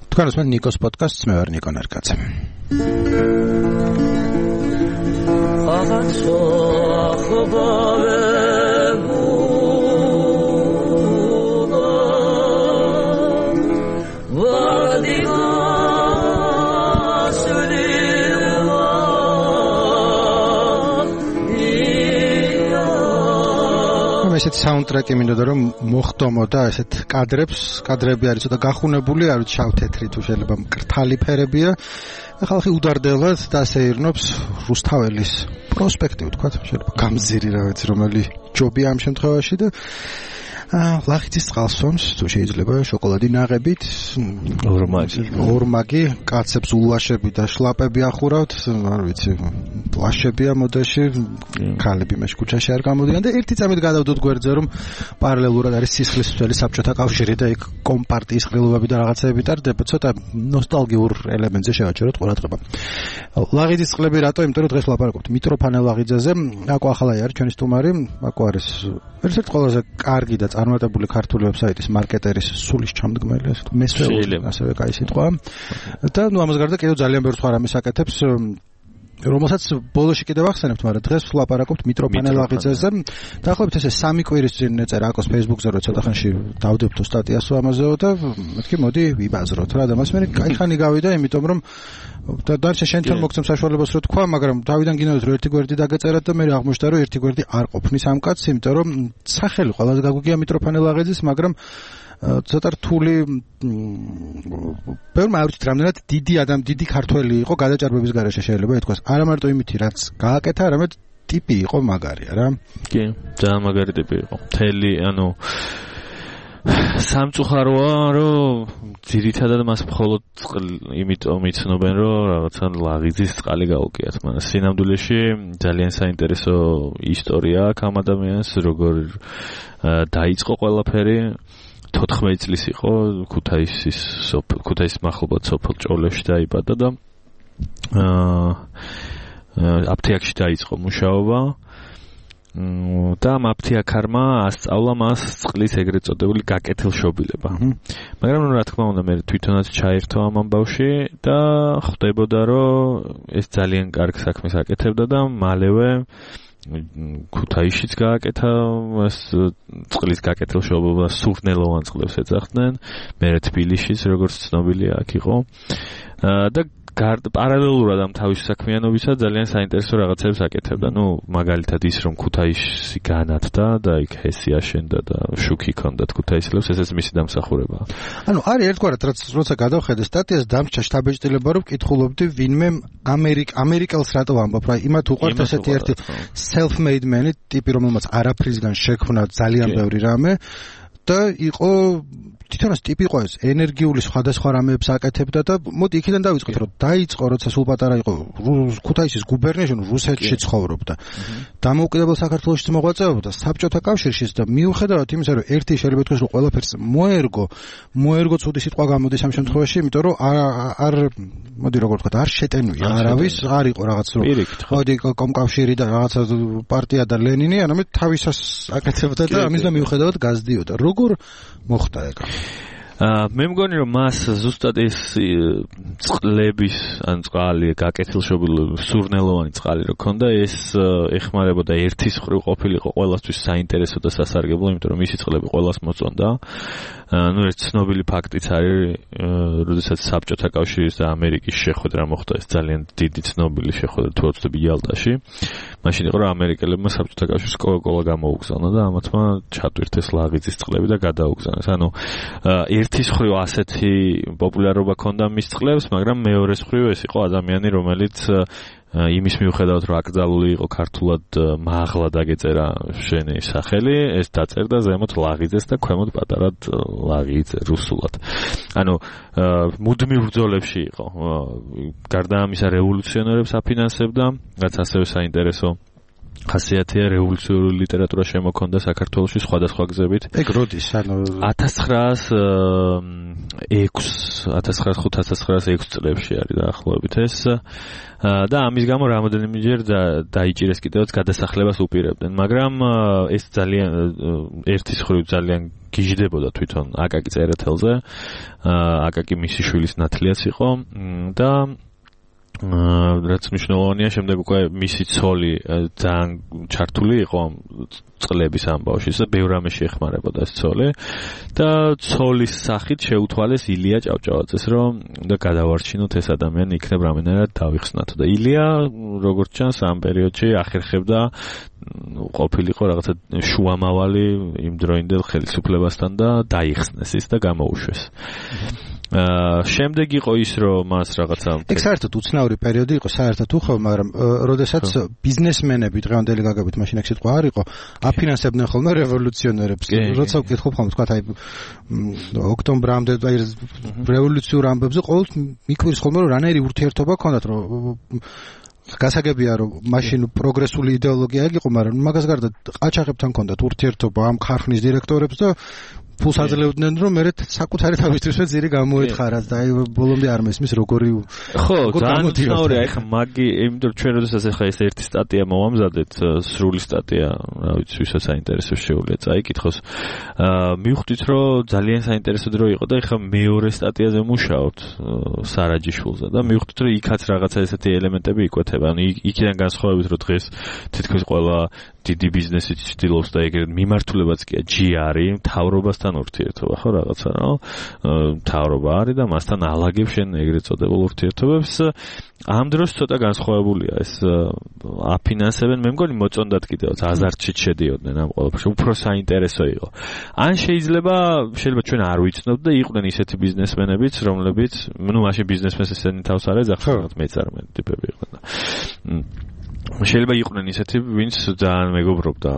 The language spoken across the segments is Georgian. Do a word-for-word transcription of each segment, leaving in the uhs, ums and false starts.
თქვენს მე ნიკოს პოდკასტს მე ვარ ნიკო ნერკაძე. ესეთ საუნდტრეკი მინდოდა რომ მოხდომოდა ესეთ კადრებს, კადრები არის ცოტა გახუნებული, არ ვიცი შავ-თეთრი თუ შეიძლება მკრთალი ფერებია. ხალხი უდარდელად დასეირნობს რუსთაველის პროსპექტი, ვთქვათ, შეიძლება გამზირი რა ვიცი რომელი ჯობია ამ შემთხვევაში და ლახიძის წყალსვამს თუ შეიძლება შოკოლადი ნაღებით, ორმაგი, ორმაგი, კაცებს ულვაშები და შლაპები ახურავთ, არ ვიცი, პლაშებია მოდაში, ქალები მეშ ქუჩაში არ გამოდიან და ერთი წამით გადავდოთ გვერდზე რომ პარალელურად არის სისხლისმცველი საბჭოთა კავშირი და იქ კომპარტიის ყრილობები და რაღაცეები ტარდება, ცოტა ნოსტალგიურ ელემენტზე შევაჩეროთ ყურადღება. ლაღიძის წყლები რატო? იმიტომ რომ დღეს ვლაპარაკობთ მიტროფანე ლაღიძეზე, აკო ახალაი არის ჩვენი სტუმარი, აკო არის ერთ-ერთი ყველაზე კარგი და წარმატებული ქართული ვებსაიტის მარკეტერის სულის ჩამდგმელი, მესვეული, ასევე კაი სიტყვა. და ნუ ამას გარდა კიდევ ძალიან ბევრ სხვა რამეს აკეთებს, რომელსაც ბოლოში კიდევ ახსენებთ, მაგრამ დღეს ვლაპარაკობთ მიტროფანე ლაღიძეზე. დაახლოებით ესე სამი კვირის წინ ეწერა აკოს Facebook-ზე, რომ ცოტა ხანში დავდებთო სტატიასო ამაზეო და მეთქი მოდი ვიბაზროთ რა და მას მე კაი ხანი გავიდა, იმიტომ რომ და დარჩა შენთან მოგცემ საშუალებას რო თქვა, მაგრამ თავიდან გინდათ რომ ერთი გვერდი დაგეწერათ და მე აღმოჩნდა რომ ერთი გვერდი არ ყოფნის ამ კაცს, იმიტომ რომ სახელი ყველაზე გაგვიგია მიტროფანე ლაღიძის, მაგრამ ცოტა რთული ბევრმა არ ვიცით რამდენად დიდი ადამი, დიდი ქართველი იყო გადაჭარბების გარეშე შეიძლება ითქვას. არა მარტო იმითი რაც გააკეთა, არამედ ტიპი იყო მაგარია რა. კი, ძალიან მაგარი ტიპი იყო. მთელი, ანუ სამწუხაროა, რომ ძირითადად მას მხოლოდ იმიტომ იცნობენ, რომ რაღაცა ლაღიძის წყალი გაუგიათ. მაგრამ სინამდვილეში ძალიან საინტერესო ისტორია აქვს ამ ადამიანს, როგორ დაიწყო ყველაფერი. თოთხმეტი წლის იყო, ქუთაისის ქუთაისის მახლობლად სოფელ ჭოლებში დაიბადა და აა აფთიაქში დაიწყო მუშაობა. და ამ აფთიაქარმა ასწავლა მას წყლის ეგრეთ წოდებული გაკეთილშობილება. მაგრამ რა თქმა უნდა მე თვითონაც ჩაერთო ამ ამბავში და ხვდებოდა რომ ეს ძალიან კარგ საქმეს აკეთებდა და მალევე ქუთაისშიც გააკეთა მას წყლის გაკეთილშობილება, სურნელოვან წყლებს ეძახდნენ, მე თბილისშიც როგორც ცნობილია აქ იყო და პარალელურად ამ თავის საქმიანობისა ძალიან საინტერესო რაღაცებს აკეთებდა. ნუ მაგალითად ის რომ ქუთაისში განათდა და იქ ჰესი აშენდა და შუქი ჰქონდათ ქუთაისელებს, ესეც მისი დამსახურებაა. ანუ არის ერთგვარად რაც როცა გადავხედე სტატიას დამრჩა შთაბეჭდილება რომ ვკითხულობდი ვინმე ამერიკ ამერიკელს რატო ვამბობ რა, იმათ უყვართ ესეთი ერთი self-made man ტიპი რომელმაც არაფრისგან შექმნა ძალიან ბევრი რამე და იყო თვითონაც ტიპი იყო ეს ენერგიული სხვადასხვა რამეებს აკეთებდა და მოდი იქიდან დავიწყოთ რომ დაიწყო როცა სულ პატარა იყო ქუთაისის გუბერნიაში რუსეთში ცხოვრობდა დამოუკიდებელ საქართველოშიც მოღვაწეობდა საბჭოთა კავშირშიც და მიუხედავად იმისა რომ ერთი შეიძლება თქვას რომ ყველაფერს მოერგო მოერგო ცუდი სიტყვა გამოდის ამ შემთხვევაში იმიტომ რომ არ არ მოდი როგორ ვთქვა არ შეტენვია არავის არ იყო რაღაც რომ მოდი კომკავშირი და რაღაცა პარტია და ლენინი არამედ თავისას აკეთებდა და ამის და მიუხედავად გაზდიოდა როგორ მოხდა ეგ მე მგონი რომ მას ზუსტად ეს წყლების ან წყალი გაკეთილშობილი სურნელოვანი წყალი რო ქონდა ეს ეხმარებოდა ერთის ხრივ ყოფილიყო ყველასთვის საინტერესო და სასარგებლო იმიტომ რომ მისი წყლები ყველას მოწონდა ну ეს ცნობილი ფაქტიც არის როდესაც საბჭოთა კავშირის და ამერიკის შეხვედრა მოხდა ეს ძალიან დიდი ცნობილი შეხვედრა თუ ვთქვი იალტაში მაშინ იყო რომ ამერიკელებმა საბჭოთა კავშირს კოკა-კოლა გამოუგზავნა და ამათმა ჩატვირთეს ლაღიძის წყლები და გადაუგზავნეს ანუ ერთის ხრივ ასეთი პოპულარობა ჰქონდა მის წყლებს მაგრამ მეორეს ხრივ ეს იყო ადამიანი რომელიც იმის მიუხედავად რომ აკრძალული იყო ქართულად მაღლა დაგეწერა შენი სახელი ეს დაწერდა ზემოთ ლაღიძეს და ქვემოთ პატარად ლაღიძე რუსულად ანუ მუდმივ ბრძოლებში იყო გარდა ამისა რევოლუციონერებს აფინანსებდა რაც ასევე საინტერესო ხასიათია რევოლუციური ლიტერატურა შემოქონდა საქართველოში სხვადასხვა გზებით. ეგ როდის? ანუ ათას ცხრაას ექვსი წლებში არის დაახლოებით ეს და ამის გამო რამოდენიმეჯერ დაიჭირეს კიდევაც გადასახლებას უპირებდნენ, მაგრამ ეს ძალიან ერთის ხრივ ძალიან გიჟდებოდა თვითონ აკაკი წერეთელზე. აკაკი მისი შვილის ნათლიაც იყო და რაც მნიშვნელოვანია, შემდეგ უკვე მისი ცოლი ძალიან ჩართული იყო წყლების ამბავში და ბევრ რამე შეეხმარებოდა ეს ცოლი და ცოლის სახით შეუთვალეს ილია ჭავჭავაძეს, რომ და გადავარჩინოთ ეს ადამიანი იქნებ რამენერად დავიხსნათო და ილია როგორც ჩანს ამ პერიოდში ახერხებდა ყოფილიყო რაღაცა შუამავალი იმ დროინდელ ხელისუფლებასთან და დაიხსნეს ის და გამოუშვეს. აა შემდეგ იყო ის რომ მას რაღაცა ეგ საერთოდ უცნაური პერიოდი იყო საერთოდ უხო, მაგრამ როდესაც ბიზნესმენები დღევანდელი გაგებით მაშინ ეგ სიტყვა არ იყო აფინანსებდნენ ხოლმე რევოლუციონერებს. როცა ვკითხულობ ხოლმე თქვა აი ოქტომბრამდე აი რევოლუციურ ამბებზე ყოველთვის მიკვირს ხოლმე რომ რანაირი ურთიერთობა ჰქონდათ, რომ გასაგებია რომ მაშინ პროგრესული იდეოლოგია იყო, მაგრამ მაგას გარდა ყაჩაღებთან ჰქონდათ ურთიერთობა ამ ხარხნის დირექტორებს და ფულს აძლევდნენ რომ მე საკუთარი თავისთვისვე ძირი გამოეთხარათ და აი ბოლომდე არ მესმის როგორი ხო ძალიან უცნაური აი ხა მაგი იმიტომ ჩვენ როდესაც ახლა ეს ერთი სტატია მოვამზადეთ სრული სტატია რა ვიცი ვისაც საინტერესოს შეუძლია წაიკითხოს მივხვდით რომ ძალიან საინტერესო დრო იყო და ახლა მეორე სტატიაზე მუშაობთ სარაჯიშვილზე და მივხვდით რომ იქაც რაღაცა ესეთი ელემენტები იკვეთება ანუ იქიდან განსხვავებით რომ დღეს თითქოს ყველა დიდი ბიზნესი ცდილობს და ეგრეთ მიმართულებაც კი ჯი არის მთავრობასთან ურთიერთობა ხო რაღაცა რა მთავრობა არის და მასთან ალაგებს შენ ეგრეთ წოდებულ ურთიერთობებს ამ დროს ცოტა განსხვავებულია ეს აფინანსებენ მე მგონი მოწონდათ კიდევაც აზარტში შედიოდნენ ამ ყველაფერში უფრო საინტერესო იყო ან შეიძლება შეიძლება ჩვენ არ ვიცნობთ და იყვნენ ისეთი ბიზნესმენებიც რომლებიც ნუ მაშინ ბიზნესმენს ესენი თავს არ ეძახათ მეწარმე ტიპები იყვნენ და შეიძლება იყვნენ ისეთი ვინც ძალიან მეგობრობდა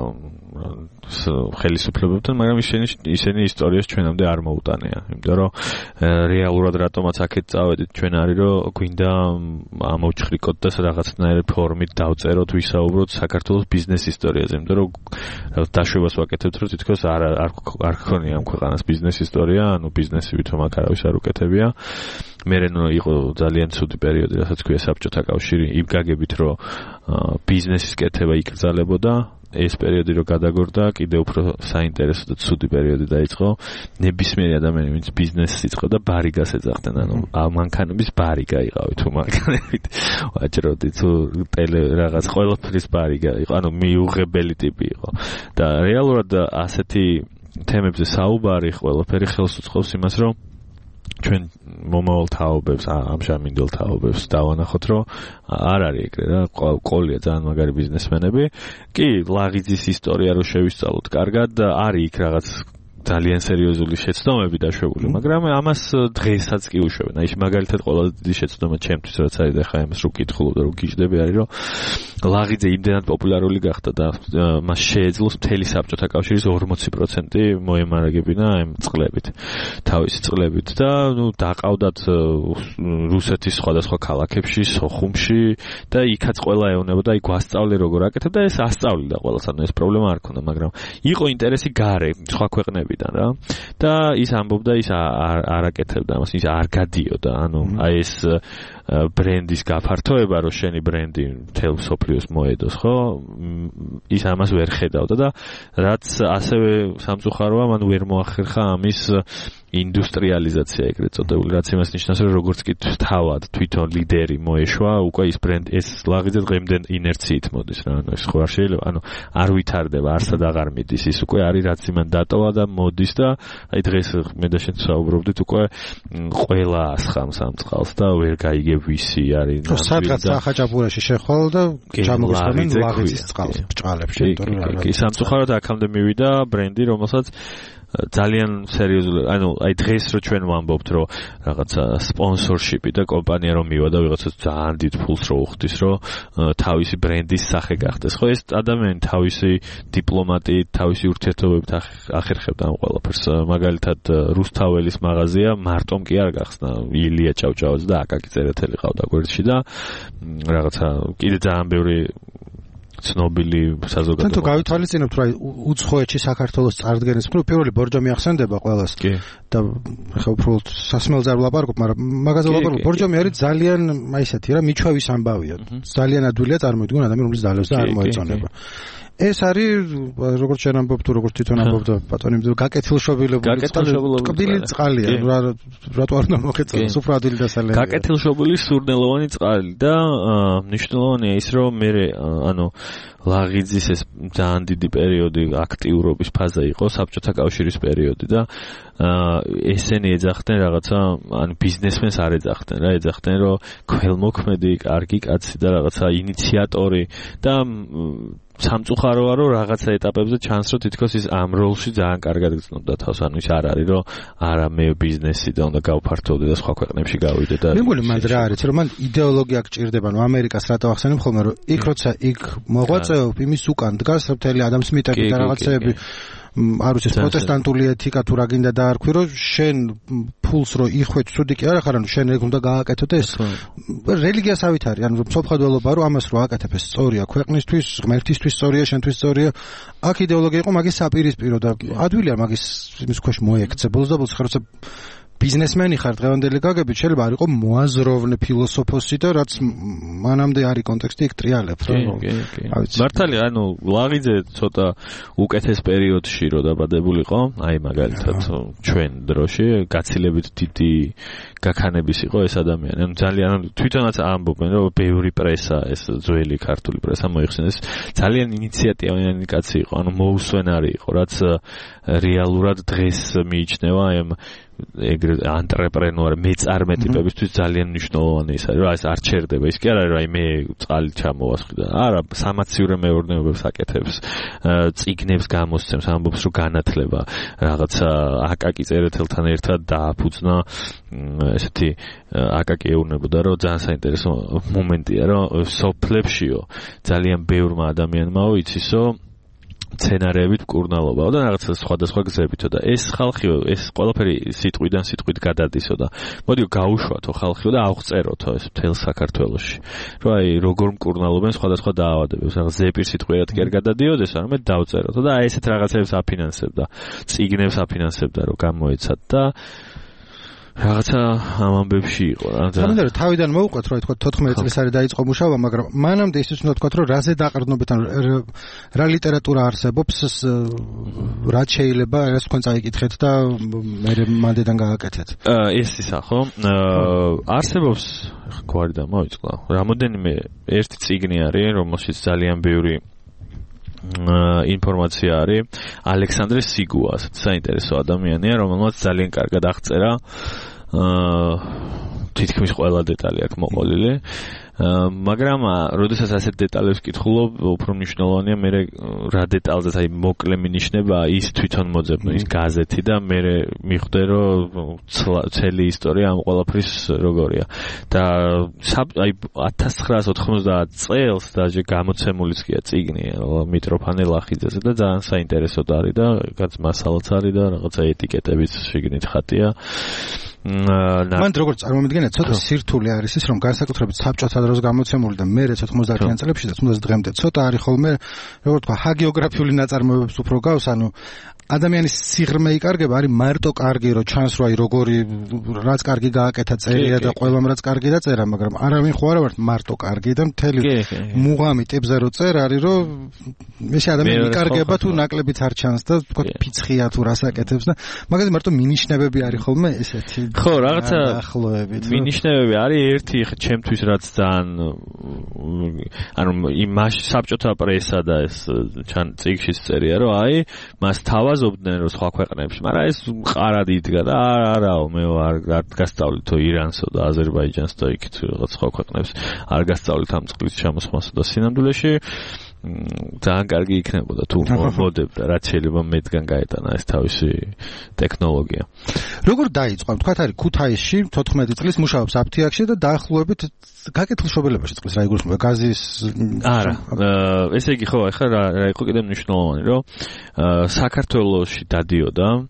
ხელისუფლებებთან, მაგრამ ისინი ისინი ისტორიას ჩვენამდე არ მოუტანია. იმიტომ რომ რეალურად რატომაც აქეთ წავედით ჩვენ არის რომ გვინდა ამოვჭხრიკოთ და რაღაცნაირი ფორმით დავწეროთ, ვისაუბროთ საქართველოს ბიზნეს ისტორიაზე. იმიტომ რომ დაშვებას ვაკეთებთ რომ თითქოს არ არ არ ქონია ამ ქვეყანას ბიზნეს ისტორია, ანუ ბიზნესი ვითომ აქ არავის არ უკეთებია. მერე ნუ იყო ძალიან ცუდი პერიოდი, რასაც ქვია საბჭოთა კავშირი, იმ გაგებით რომ ბიზნესის კეთება იკრძალებოდა. ეს პერიოდი რო გადაგორდა, კიდე უფრო საინტერესო და ცუდი პერიოდი დაიწყო. ნებისმიერი ადამიანი, ვინც ბიზნესს იწყო და ბარიგას ეძახდნენ, ანუ მანქანების ბარიგა იყავი თუ მანქანებით. ვაჭროდი თუ ტელე რაღაც ყველაფრის ბარიგა იყო, ანუ მიუღებელი ტიპი იყო. და რეალურად ასეთი თემებზე საუბარი ყველაფერი ხელს უწყობს იმას, რომ ჩვენ მომავალ თაობებს, ამჟამინდელ თაობებს დავანახოთ, რომ არ არის ეგრე რა, ყოლია ძალიან მაგარი ბიზნესმენები. კი, ლაღიძის ისტორია რო შევისწავლოთ კარგად, არის იქ რაღაც ძალიან სერიოზული შეცდომები დაშვებული, მაგრამ ამას დღესაც კი უშვებენ. აი მაგალითად ყველაზე დიდი შეცდომა ჩემთვის რაც არის და ხა ამას რო კითხულობ და რო გიждები არის, რომ ლაღიძე იმდენად პოპულარული გახდა და მას შეეძლოს მთელი საბჭოთა კავშირის ორმოცი პროცენტი მოემარაგებინა ამ წყლებით, თავისი წყლებით და ნუ დაყავდათ რუსეთის სხვადასხვა ქალაქებში, სოხუმში და იქაც ყველა ეუბნებოდა, აი გვასწავლე როგორ აკეთებ და ეს ასწავლიდა ყველას, ანუ ეს პრობლემა არ ქონდა, მაგრამ იყო ინტერესი გარე, სხვა ქვეყნები და და ის ამბობდა ის არ აკეთებდა ამას ის არ გადიოდა ანუ აი ეს ბრენდის გაფართოება რომ შენი ბრენდი მთელ სოფლიოს მოედოს ხო ის ამას ვერ ხედავდა და რაც ასევე სამწუხაროა მან ვერ მოახერხა ამის ინდუსტრიალიზაცია ეგრეთ წოდებული რაც იმას ნიშნავს რომ როგორც კი თავად თვითონ ლიდერი მოეშვა უკვე ის ბრენდი ეს ლაღიძე დღემდე ინერციით მოდის რა ანუ ეს ხო არ შეიძლება ანუ არ ვითარდება არსად აღარ მიდის ის უკვე არის რაც იმან დატოვა და მოდის და აი დღეს მე და შენ საუბრობდით უკვე ყველა ასხამს ამ წყალს და ვერ გაიგებ ვისი არის ხო სადღაც სახაჭაპურაში შეხვალ და ჩამოგისწრებენ ლაღიძის წყალს ბჭყალებში იმიტომ რომ კი სამწუხაროდ აქამდე მივიდა ბრენდი რომელსაც ძალიან სერიოზული, ანუ აი დღეს რო ჩვენ ვამბობთ, რომ რაღაცა სპონსორშიპი და კომპანია რომ მივა და ვიღაცას ძალიან დიდ ფულს რო უხდის, რომ თავისი ბრენდის სახე გახდეს. ხო ეს ადამიანი თავისი დიპლომატიით, თავისი ურთიერთობებით ახერხებდა ამ ყველაფერს. მაგალითად რუსთაველის მაღაზია მარტომ კი არ გახსნა, ილია ჭავჭავაძე და აკაკი წერეთელი ყავდა გვერდში და რაღაცა კიდე ძალიან ბევრი ცნობილი საზოგადოება. თუ გავითვალისწინებთ, რომ უცხოეთში საქართველოს წარდგენის მხრივ პირველი ბორჯომი ახსენდება ყველას. და ხა უფრო სასმელზე ვლაპარაკობ, მაგრამ მაგაზე ვლაპარაკობ. ბორჯომი არის ძალიან, აი ესეთი რა, მიჩვევის ამბავია. ძალიან ადვილია წარმოიდგინონ ადამიანი, რომელიც დალევს და არ მოეწონება. ეს არის როგორც შენ ამბობ თუ როგორც თვითონ ამბობ და ბატონი იმდრო გაკეთილშობილებული წყალი წყალია რა რატო არ უნდა მოხეწოს უფრო ადვილი დასალევია გაკეთილშობილი სურნელოვანი წყალი და მნიშვნელოვანია ის რომ მე ანუ ლაღიძის ეს ძალიან დიდი პერიოდი აქტიურობის ფაზა იყო საბჭოთა კავშირის პერიოდი და ესენი ეძახდნენ რაღაცა ანუ ბიზნესმენს არ ეძახდნენ რა ეძახდნენ რომ ქველმოქმედი კარგი კაცი და რაღაცა ინიციატორი და სამწუხაროა რომ რაღაცა ეტაპებზე ჩანს რომ თითქოს ის ამ როლში ძალიან კარგად გრძნობდა თავს ანუ ის არ არის რომ არა მე ბიზნესი და უნდა გავფართოვდე და სხვა ქვეყნებში გავიდე და მე მგონი მან რა არის რომ მან იდეოლოგია გჭირდება ნუ ამერიკას რატო ახსენებ ხოლმე რომ იქ როცა იქ მოღვაწეობ იმის უკან დგას მთელი ადამ სმიტები და რაღაცეები არ ვიცი პროტესტანტული ეთიკა თუ რა გინდა დაარქვი რომ შენ ფულს რო იხვეც ცუდი კი არა ხარ ანუ შენ ეგ უნდა გააკეთო და ეს რელიგიასავით არის ანუ სოფხადველობა რომ ამას რო აკეთებ ეს სწორია ქვეყნისთვის ღმერთისთვის სწორია შენთვის სწორია აქ იდეოლოგია იყო მაგის საპირისპირო და ადვილია მაგის იმის ქვეშ მოექცე ბოლოს და ბოლოს ხარ როცა ბიზნესმენი ხარ დღევანდელი გაგებით შეიძლება არ იყო მოაზროვნე ფილოსოფოსი და რაც მანამდე არის კონტექსტი იქ ტრიალებს რა მართალია ანუ ლაღიძე ცოტა უკეთეს პერიოდში რო დაბადებულიყო აი მაგალითად ჩვენ დროში გაცილებით დიდი გაქანების იყო ეს ადამიანი ანუ ძალიან თვითონაც ამბობენ რომ ბევრი პრესა ეს ძველი ქართული პრესა მოიხსენეს ძალიან ინიციატივიანი კაცი იყო ანუ მოუსვენარი იყო რაც რეალურად დღეს მიიჩნევა აი ეგრე ანტრეპრენორი მეწარმე ტიპებისთვის ძალიან მნიშვნელოვანი ის არის რა ეს არ ჩერდება ის კი არა რომ აი მე წყალი ჩამოვასხი და არა სამაციურე მეურნეობებს აკეთებს წიგნებს გამოსცემს ამბობს რომ განათლება რაღაცა აკაკი წერეთელთან ერთად დააფუძნა ესეთი აკაკი ეუბნებოდა რომ ძალიან საინტერესო მომენტია რომ სოფლებშიო ძალიან ბევრმა ადამიანმაო იცისო სცენარებით მკურნალობაო და რაღაცა სხვადასხვა გზებითო და ეს ხალხიო ეს ყველაფერი სიტყვიდან სიტყვით გადადისო და მოდიო გაუშვათო ხალხიო და აღწეროთო ეს მთელ საქართველოში რომ აი როგორ მკურნალობენ სხვადასხვა დაავადებებს რაღაც ზეპირ სიტყვიერად კი არ გადადიოდეს არამედ დავწეროთო და აი ესეთ რაღაცებს აფინანსებდა წიგნებს აფინანსებდა რომ გამოეცათ და რაღაცა ამ ამბებში იყო რა და თუმცა თავიდან მოუყვეთ რომ თქო თოთხმეტი წლის არის დაიწყო მუშაობა მაგრამ მანამდე ის უნდა თქვა რომ რაზე დაყრდნობით ან რა ლიტერატურა არსებობს რა შეიძლება ეს თქვენ წაიკითხეთ და მე მანდედან გააკეთეთ ეს ისა ხო არსებობს გვარიდან მოიწყლა რამოდენიმე ერთი წიგნი არის რომელშიც ძალიან ბევრი ინფორმაცია არის ალექსანდრე სიგუას საინტერესო ადამიანია რომელმაც ძალიან კარგად აღწერა თითქმის ყველა დეტალი აქვს მოყოლილი მაგრამ როდესაც ასეთ დეტალებს ვკითხულობ უფრო მნიშვნელოვანია მე რა დეტალზეც აი მოკლე მინიშნება ის თვითონ მოძებნა ის გაზეთი და მე მიხვდე რომ ცელი ისტორია ამ ყველაფრის როგორია და აი ათას ცხრაას ოთხმოცდაათ წელს დაჟე გამოცემულიც გია წიგნი მიტროფანე ლახიძეზე და ძალიან საინტერესო არის და რაც მასალაც არის და რაღაცა ეტიკეტებიც შიგნით ხატია მან როგორც წარმომიდგენთ ცოტა სირთულე არის ის რომ განსაკუთრებით საბჭოთა დროს გამოცემული და მე ოთხმოცდაათიან წლებში და თუნდაც დღემდე ცოტა არის ხოლმე როგორც თქვა ჰაგიოგრაფიული ნაწარმოებებს უფრო გავს ანუ ადამიანის სიღრმე იკარგება არის მარტო კარგი რომ ჩანს რომ აი როგორი რაც კარგი გააკეთა წერია და ყველამ რაც კარგი დაწერა მაგრამ არავინ ხო არა ვარ მარტო კარგი და მთელი მუღამი ტიპზე რო წერ არის რომ ეს ადამიანი იკარგება თუ ნაკლებიც არ ჩანს და თქვა ფიცხია თუ რას აკეთებს და მაგაზე მარტო მინიშნებები არის ხოლმე ესეთი ხო რაღაცა ახლოებით მინიშნებები არის ერთი ჩემთვის რაც ძალიან ანუ იმაში საბჭოთა პრესა და ეს ჩან წიგნშიც წერია რომ აი მას თავაზობდნენ რომ სხვა ქვეყნებში მაგრამ ეს ყარად იდგა და არაო მე არ გასწავლითო ირანსო და აზერბაიჯანს და იქით რაღაც სხვა ქვეყნებს არ გასწავლით ამ წყლის ჩამოსხმასა და სინამდვილეში ძალიან კარგი იქნებოდა თუ მოდებდა რაც შეიძლება მედგან გაეტანა ეს თავისი ტექნოლოგია. როგორ დაიწყო? თქვათ არის ქუთაისში თოთხმეტი წლის მუშაობს აფთიაქში და დაახლოებით გაკეთილშობილებაში წლის რა იგულისხმება გაზის არა ესე იგი ხო ახლა რა იყო კიდე მნიშვნელოვანი რომ საქართველოში დადიოდა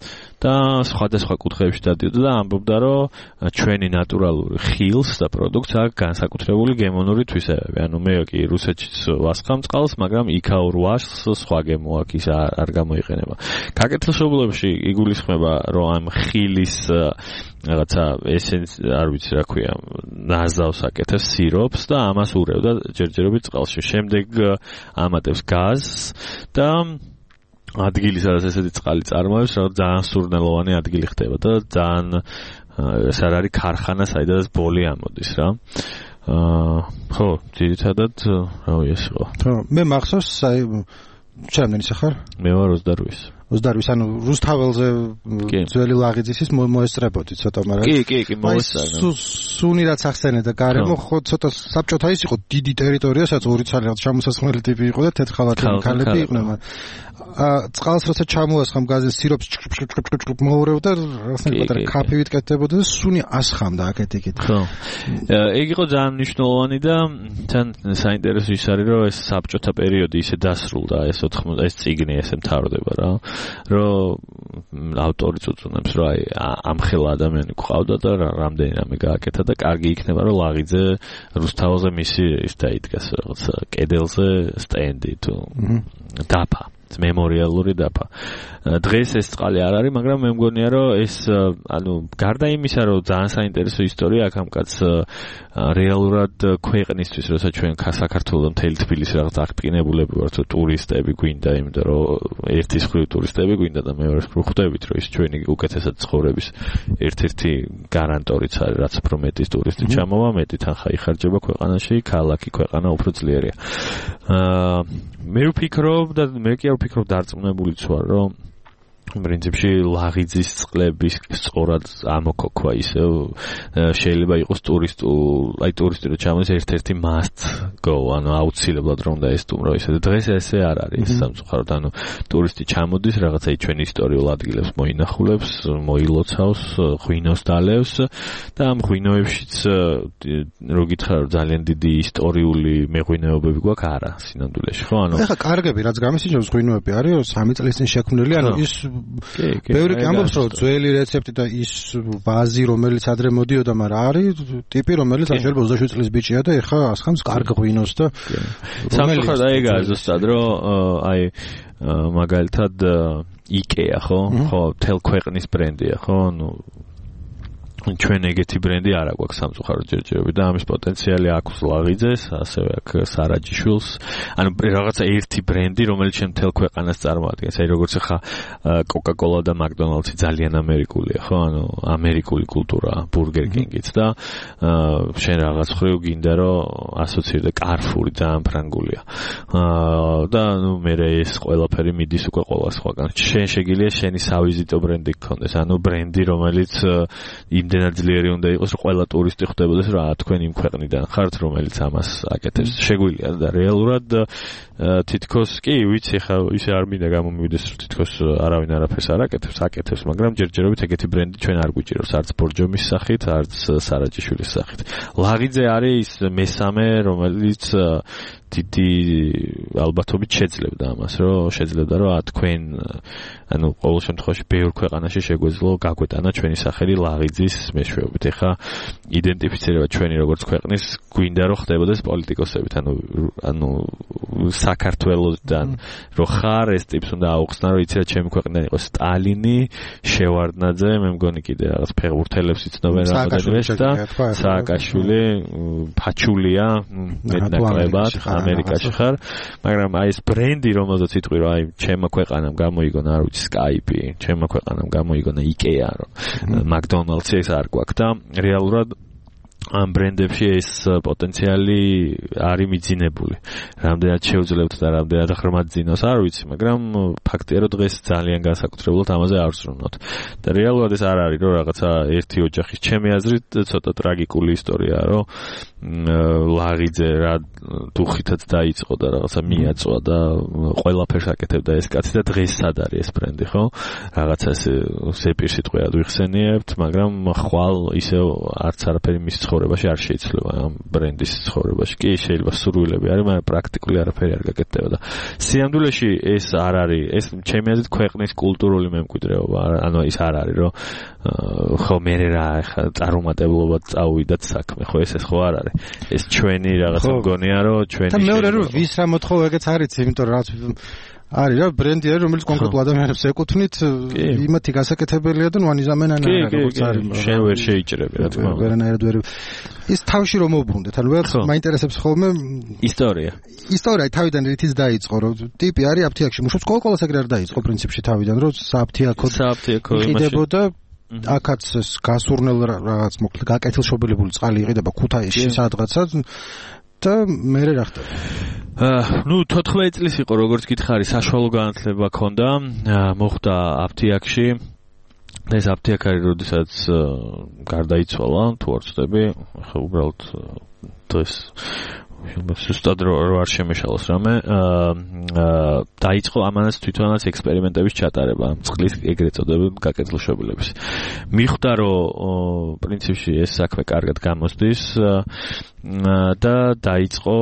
და სხვადასხვა კუთხეებში დადიოდა და ამბობდა, რომ ჩვენი ნატურალური ხილს და პროდუქტს აქვს განსაკუთრებული გემონური თვისებები. ანუ მე კი რუსეთშიც ვასხამ წყალს, მაგრამ იქაურ ვაშლს სხვა გემო აქვს, ის არ გამოიყენება. გაკეთილშობილებში იგულისხმება, რომ ამ ხილის რაღაცა ესენს არ ვიცი რა ქვია, ნაზავს აკეთებს სიროპს და ამას ურევდა ჯერჯერობით წყალში. შემდეგ ამატებს გაზს და ადგილი, სადაც ესეთი წყალი წარმოებს, რაღაც ძალიან სურნელოვანი ადგილი ხდება და ძალიან ეს არ არის ქარხანა, საიდანაც ბოლი ამოდის რა. აა ხო, ძირითადად რა ვიცი ეს იყო. ხო, მე მახსოვს, აი ჩემნენი სახარ? მე ვარ ოცდარვის. ოცდარვის, ანუ რუსთაველზე ძველი ლაღიძის მოესწრებოდი ცოტა, მაგრამ კი, კი, კი, მოესწრებოდი. სუნი რაც ახსენე და გარემო ხო ცოტა საბჭოთა ის იყო დიდი ტერიტორია, სადაც ორი ცალი რაღაც ჩამოსასხმელი ტიპი იყო და თეთრხალატიანი ქალები იყვნენ. აა წყალს როცა ჩამოასხამ გაზის სიროპს ჩკრპ მოურევდა, რაღაცნაირად პატარა კაფივით კეთდებოდა და სუნი ასხამდა აქეთ-იქით. ხო. ეგ იყო ძალიან მნიშვნელოვანი და თან საინტერესო ის არის, რომ ეს საბჭოთა პერიოდი ისე დასრულდა, ეს ოთხმოცდაათი ეს წიგნი ესე მთავრდება რა. რომ ავტორი წუწუნებს, რომ აი ამხელა ადამიანი გვყავდა და რამდენი რამე გააკეთა და კარგი იქნება, რომ ლაღიძე რუსთაველზე მისი ის დაიდგას რაღაც კედელზე სტენდი თუ დაფა, მემორიალური დაფა. დღეს ეს წყალი არ არის, მაგრამ მე მგონია, რომ ეს ანუ გარდა იმისა, რომ ძალიან საინტერესო ისტორია აქვს ამ კაცს რეალურად ქვეყნისთვის, როცა ჩვენ საქართველოს მთელი თბილისი რაღაც აღტკინებულები ვართ, ტურისტები გვინდა, იმიტომ რომ ერთის მხრივ ტურისტები გვინდა და მეორეს მხრივ ხვდებით, რომ ის ჩვენი უკეთესად ცხოვრების ერთ-ერთი გარანტორიც არის, რაც უფრო მეტის ტურისტი ჩამოვა, მეტი თანხა იხარჯება ქვეყანაში, ქალაქი ქვეყანა უფრო ძლიერია. აა მე ვფიქრობ და მე კი არ ვფიქრობ დარწმუნებულიც ვარ, რომ პრინციპში ლაღიძის წყლების სწორად ამოქოქვა ისევ შეიძლება იყოს ტურისტულ, აი ტურისტი რო ჩამოდის ერთ-ერთი must go, ანუ აუცილებლად რომ და ესტუმრო ისე. დღეს ესე არ არის სამწუხაროდ, ანუ ტურისტი ჩამოდის, რაღაცა ჩვენ ისტორიულ ადგილებს მოინახულებს, მოილოცავს, ღვინოს დალევს და ამ ღვინოებშიც რო გითხრა რომ ძალიან დიდი ისტორიული მეღვინეობები გვაქვს, არა, სინამდვილეში, ხო? ანუ ეხლა კარგები რაც გამისიჯობს ღვინოები არის, რომ სამი წლის წინ შექმნილი, ანუ ის ბევრი კი ამბობს, რომ ძველი რეცეპტი და ის ვაზი, რომელიც ადრე მოდიოდა, მაგრამ არის ტიპი, რომელიც შეიძლება ოცდაშვიდი წლის ბიჭია და ეხლა ასხამს კარგ ღვინოს და სამწუხაროდ აი ეგაა ზუსტად, რომ აი მაგალითად იკეა, ხო? ხო, თელ ქვეყნის ბრენდია, ხო? ნუ ჩვენ ეგეთი ბრენდი არ აქვს სამწუხაროდ ჯერჯერობით და ამის პოტენციალი აქვს ლაღიძეს, ასევე აქვს სარაჯიშვილს. ანუ რაღაცა ერთი ბრენდი, რომელიც შენ მთელ ქვეყანას წარმოადგენს. აი როგორც ახლა კოკა-კოლა და მაკდონალდსი ძალიან ამერიკულია, ხო? ანუ ამერიკული კულტურა, ბურგერ კინგიც და შენ რაღაც ხრივ გინდა რომ ასოცირდე კარფური ძალიან ფრანგულია. და ნუ მე ეს ყველაფერი მიდის უკვე ყველა სხვაგან. შენ შეგიძლია შენი სავიზიტო ბრენდი გქონდეს, ანუ ბრენდი, რომელიც იმდენად ძლიერი უნდა იყოს, რომ ყველა ტურისტი ხვდებოდეს, რომ აა თქვენ იმ ქვეყნიდან ხართ, რომელიც ამას აკეთებს. შეგვიძლია და რეალურად თითქოს კი ვიცი, ხა ისე არ მინდა გამომივიდეს, რომ თითქოს არავინ არაფერს არ აკეთებს, აკეთებს, მაგრამ ჯერჯერობით ეგეთი ბრენდი ჩვენ არ გვიჭირავს, არც ბორჯომის სახით, არც სარაჯიშვილის სახით. ლაღიძე არის მესამე, რომელიც დიდი ალბათობით შეძლებდა ამას, რომ შეძლებდა, რომ თქვენ ანუ ყოველ შემთხვევაში ბევრ ქვეყანაში შეგვეძლო გაგვეტანა ჩვენი სახელი ლაღიძის მეშვეობით. ეხა იდენტიფიცირება ჩვენი როგორც ქვეყნის გვინდა რომ ხდებოდეს პოლიტიკოსებით, ანუ ანუ საქართველოსთან რო ხარ, ეს ტიპს უნდა აუხსნა, რომ იცი რა ჩემი ქვეყნიდან იყოს სტალინი, შევარდნაძე, მე მგონი კიდე რაღაც ფეხბურთელებს იცნობენ რამოდენმეს და სააკაშვილი, ფაჩულია, მეტნაკლებად ამერიკაში ხარ, მაგრამ აი ეს ბრენდი, რომელზეც იტყვი, რომ აი ჩემმა ქვეყანამ გამოიგონა, არ ვიცი, Skype, ჩემმა ქვეყანამ გამოიგონა IKEA, რომ McDonald's ეს არ გვაქვს და რეალურად ამ ბრენდებში ეს პოტენციალი არის მიძინებული. რამდენად შეუძლებთ და რამდენად ღრმად ძინავს, არ ვიცი, მაგრამ ფაქტია, რომ დღეს ძალიან განსაკუთრებულად ამაზე არ ვზრუნოთ. და რეალურად ეს არ არის, რომ რაღაცა ერთი ოჯახის ჩემი აზრით ცოტა ტრაგიკული ისტორიაა, რომ ლაღიძე რა დუხითაც დაიწყო და რაღაცა მიაწვა და ყველაფერს აკეთებდა ეს კაცი და დღეს სად არის ეს ბრენდი, ხო? რაღაცა ზეპირ სიტყვად ვიხსენიებთ, მაგრამ ხვალ ისე არც არაფერი მის ცხოვრებაში არ შეიძლება ამ ბრენდის ცხოვრებაში კი შეიძლება სურვილები არის მაგრამ პრაქტიკული არაფერი არ გაკეთდება და სიამდვილეში ეს არ არის ეს ჩემი აზრით ქვეყნის კულტურული მემკვიდრეობა ანუ ის არ არის რომ ხო მე რა ხა წარუმატებლობა წავიდათ საქმე ხო ეს ეს ხო არ არის ეს ჩვენი რაღაცა მგონია რომ ჩვენი და მეორე რომ ვის რა მოთხოვა ეგეც არის იმიტომ რომ რაც არის რა ბრენდი არის რომელიც კონკრეტულ ადამიანებს ეკუთვნით იმათი გასაკეთებელია და ნუ ანიზამენან არა როგორც არის შენ ვერ შეიჭრები რა თქმა უნდა ვერანაირად ვერ ის თავში რომ მოუბრუნდეთ ანუ ვერც მაინტერესებს ხოლმე ისტორია ისტორია თავიდან რითიც დაიწყო რომ ტიპი არის აფთიაქში მუშაობს ყოველ ყოველს ეგრე არ დაიწყო პრინციპში თავიდან რომ საფთიაქო საფთიაქო იმაშია აქაც ეს გასურნელ რაღაც მოკლედ გაკეთილშობილებული წყალი იყიდება ქუთაისში სადღაცა და მე რა ხდება აა ნუ თოთხმეტი წლის იყო როგორც გითხარი საშუალო განათლება ქონდა მოხდა აფთიაქში და ეს აფთიაქი არის როდესაც გარდაიცვალა თუ არ ვწდები ახლა უბრალოდ ეს სუსტად რო არ შემეშალოს რამე აა დაიწყო ამანაც თვითონაც ექსპერიმენტების ჩატარება წყლის ეგრეთ წოდებული გაკეთილშობილების მიხვდა რომ პრინციპში ეს საქმე კარგად გამოსდის და დაიწყო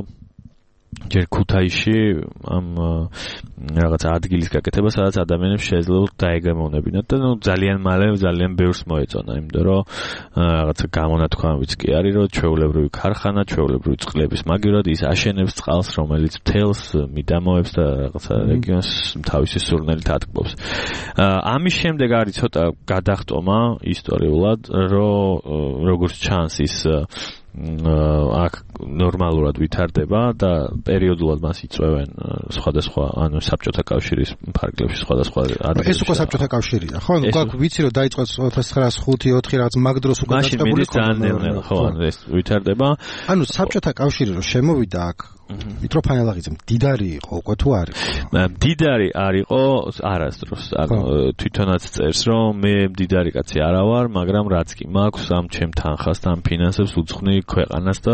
ჯერ ქუთაისში ამ რაღაც ადგილის გაკეთება, სადაც ადამიანებს შეეძლოთ დაეგემოვნებინათ და ნუ ძალიან მალე ძალიან ბევრს მოეწონა, იმიტომ რომ რაღაცა გამონათქვამებიც კი არის, რომ ჩვეულებრივი ქარხანა, ჩვეულებრივი წყლების მაგივრად ის აშენებს წყალს, რომელიც მთელს მიდამოებს და რაღაცა რეგიონს თავისი სურნელით ატკბობს. ამის შემდეგ არის ცოტა გადახტომა ისტორიულად, რომ როგორც ჩანს ის აქ ნორმალურად ვითარდება და პერიოდულად მას იწვევენ სხვადასხვა ანუ საბჭოთა კავშირის ფარგლებში სხვადასხვა ეს უკვე საბჭოთა კავშირია ხო ანუ გაკ ვიცი რომ დაიწყო ოთხ ათას ხუთი ოთხი რაღაც მაგ დროს უკვე დაწყებული ხო ხო ეს ვითარდება ანუ საბჭოთა კავშირი რომ შემოვიდა აქ მიტროფანელაღიძე მდიდარი იყო უკვე თუ არ იყო მდიდარი არ იყო არასდროს ანუ თვითონაც წერს რომ მე მდიდარი კაცი არა ვარ მაგრამ რაც კი მაქვს ამ ჩემ თანხას და ამ ფინანსებს უძღვნი ქვეყანას და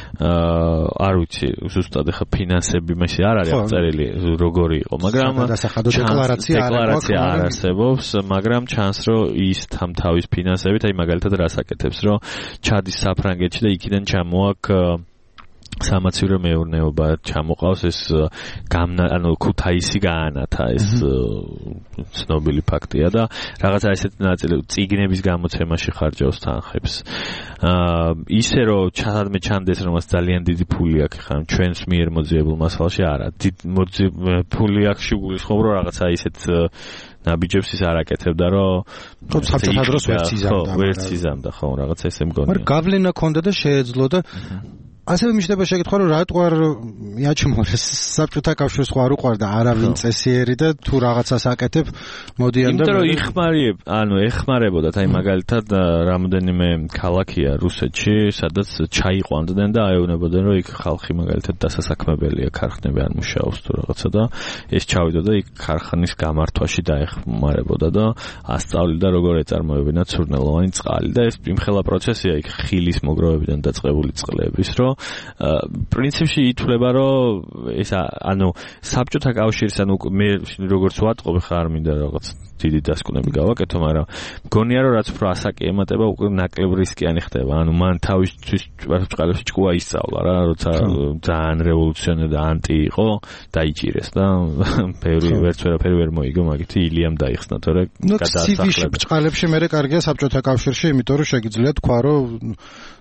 არ ვიცი ზუსტად ახლა ფინანსები მასე არ არის აღწერილი როგორი იყო მაგრამ დეკლარაცია არ არსებობს მაგრამ ჩანს რომ ის თამ თავის ფინანსებით აი მაგალითად რას აკეთებს რომ ჩადის საფრანგეთში და იქიდან ჩამოაკ სამაცივრო მეურნეობა ჩამოყავს ეს ანუ ქუთაისი გაანათა ეს ცნობილი ფაქტია და რაღაცა ესეთი ნაწილი წიგნების გამოცემაში ხარჯავს თანხებს. აა ისე რომ ჩადმე ჩანდეს რომ მას ძალიან დიდი ფული აქვს ხან ჩვენს მიერ მოძიებულ მასალაში არა. ფული აქვს შეგულისხმობ რომ რაღაცა ისეთ ნაბიჯებს ის არ აკეთებდა რომ ხო საბჭოთა დროს ვერც იზამდა. ვერც იზამდა ხო რაღაცა ესე მგონია. მაგრამ გავლენა ქონდა და შეეძლო და ასევე მიშდება შეკითხვა რომ რატო არ მიაჩმორეს საბჭოთა კავშირს ხო არ უყვარდა არავინ წესიერი და თუ რაღაცას აკეთებ მოდიან და იმიტომ რომ იხმარიებ ანუ ეხმარებოდათ აი მაგალითად რამოდენიმე ქალაქია რუსეთში სადაც ჩაიყვანდნენ და აეუბნებოდნენ რომ იქ ხალხი მაგალითად დასასაქმებელია ქარხნები არ მუშაობს თუ რაღაცა და ეს ჩავიდა და იქ ქარხანის გამართვაში დაეხმარებოდა და ასწავლიდა როგორ ეწარმოებინათ სურნელოვანი წყალი და ეს იმხელა პროცესია იქ ხილის მოგროვებიდან დაწყებული წყლების რომ პრინციპში ითვლება რომ ეს ანუ საბჭოთა კავშირის ანუ მე როგორც ვატყობ ხარ მინდა რაღაც დიდი დასკვნები გავაკეთო მაგრამ მგონია რომ რაც უფრო ასაკი ემატება უკვე ნაკლებ რისკიანი ხდება ანუ მან თავისთვის წყალებში ჭკუა ისწავლა რა როცა ძალიან რევოლუციონერი და ანტი იყო დაიჭირეს და ბევრი ვერც ვერაფერი ვერ მოიგო მაგითი ილიამ დაიხსნა თორე გადაასახლება წყალებში მე კარგია საბჭოთა კავშირში იმიტომ რომ შეგიძლია თქვა რომ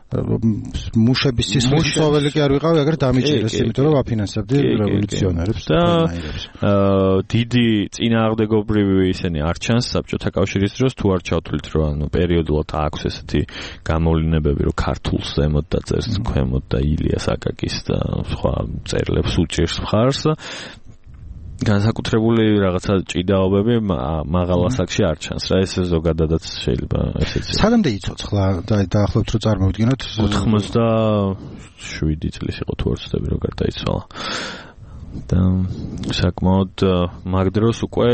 მუშების სისხლის ცხოველი კი არ ვიყავი, აგერ დამიჭირეს, იმიტომ რომ ვაფინანსებდი რევოლუციონერებს და დიდი წინააღმდეგობრივი ისინი არ ჩანს საბჭოთა კავშირის დროს თუ არ ჩავთვლით რომ ანუ პერიოდულად აქვს ესეთი გამოვლინებები რომ ქართულს ზემოთ დაწერს ქვემოთ და ილიას აკაკის და სხვა წერილებს უჭერს მხარს განსაკუთრებული რაღაცა ჭიდაობები მაღალ ასაკში არ ჩანს რა ეს ზოგადადაც შეიძლება ესეც სადამდე იცოცხლა და დაახლოებით რომ წარმოვიდგინოთ ოცდამშვიდი წლის იყო თუ არ ვცდები რომ გარდაიცვალა და საკმაოდ მაგ დროს უკვე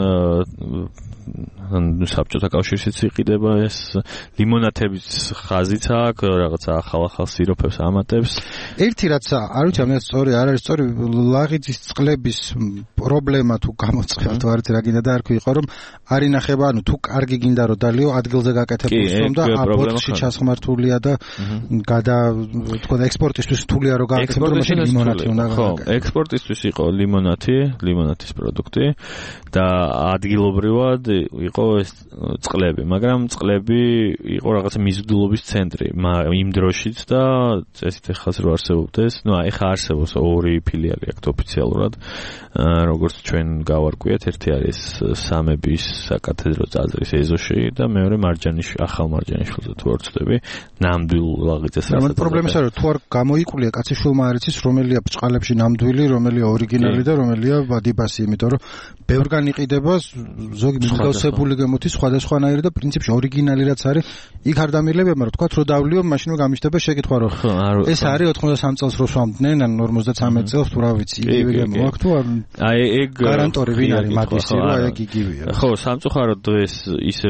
საბჭოთა კავშირშიც იყიდება ეს ლიმონათების ხაზიც აქვს რაღაცა ახალ-ახალ სიროფებს ამატებს ერთი რაც არ ვიცი ამ სწორი არ არის სწორი ლაღიძის წყლების პრობლემა თუ გამოწყება თუ არც რა გინდა და არ ქვიყო რომ არ ინახება, ანუ თუ კარგი გინდა რომ დალიო ადგილზე გაკეთებულს რომ და აბორტში ჩასხმართულია და გადა თქო და ექსპორტისთვის რთულია რომ გააკეთებო მაშინ ლიმონათი უნდა ხო, ექსპორტისთვის იყო ლიმონათი, ლიმონათის პროდუქტი და ადგილობრივად იყო ეს წყლები, მაგრამ წყლები იყო რაღაცა მიზიდულობის ცენტრი იმ დროშიც და წესით ეხლაც რო არსებობდეს, ну ეხა არსებობს ორი ფილიალი აქვს ოფიციალურად, როგორც ჩვენ გავარკვიეთ, ერთი არის სამების საკათედრო ტაძრის ეზოში და მეორე მარჯანიშ ახალ მარჯანიშვილზე თუ არ ვცდები, ნამდვილ ლაღიძეს რასაც. მაგრამ პრობლემაა რომ თუ არ გამოიკვლია კაციშვილმა არ იცის რომელია ბჭყალებში ნამდვილი, რომელია ორიგინალი და რომელია ვადიბასი, იმიტომ რომ ბევრგან იყიდება ზოგი მსგავსებული გემოთი სხვადასხვანაირი და პრინციპში ორიგინალი რაც არის, იქ არ დამილევია, მაგრამ თქვა რომ დავლიო, მაშინ რომ გამიშტება შეკითხვა რომ ეს არის ოცდაოთხ წელს რო სვამდნენ, ან ორმოცდამეცი წელს თუ რა ვიცი, იგივე გემო აქვს თუ არ? აი ეგ გარანტორი ვინ არის მათთვის, რომ ეგ იგივეა. ხო, სამწუხაროდ დღეს ისე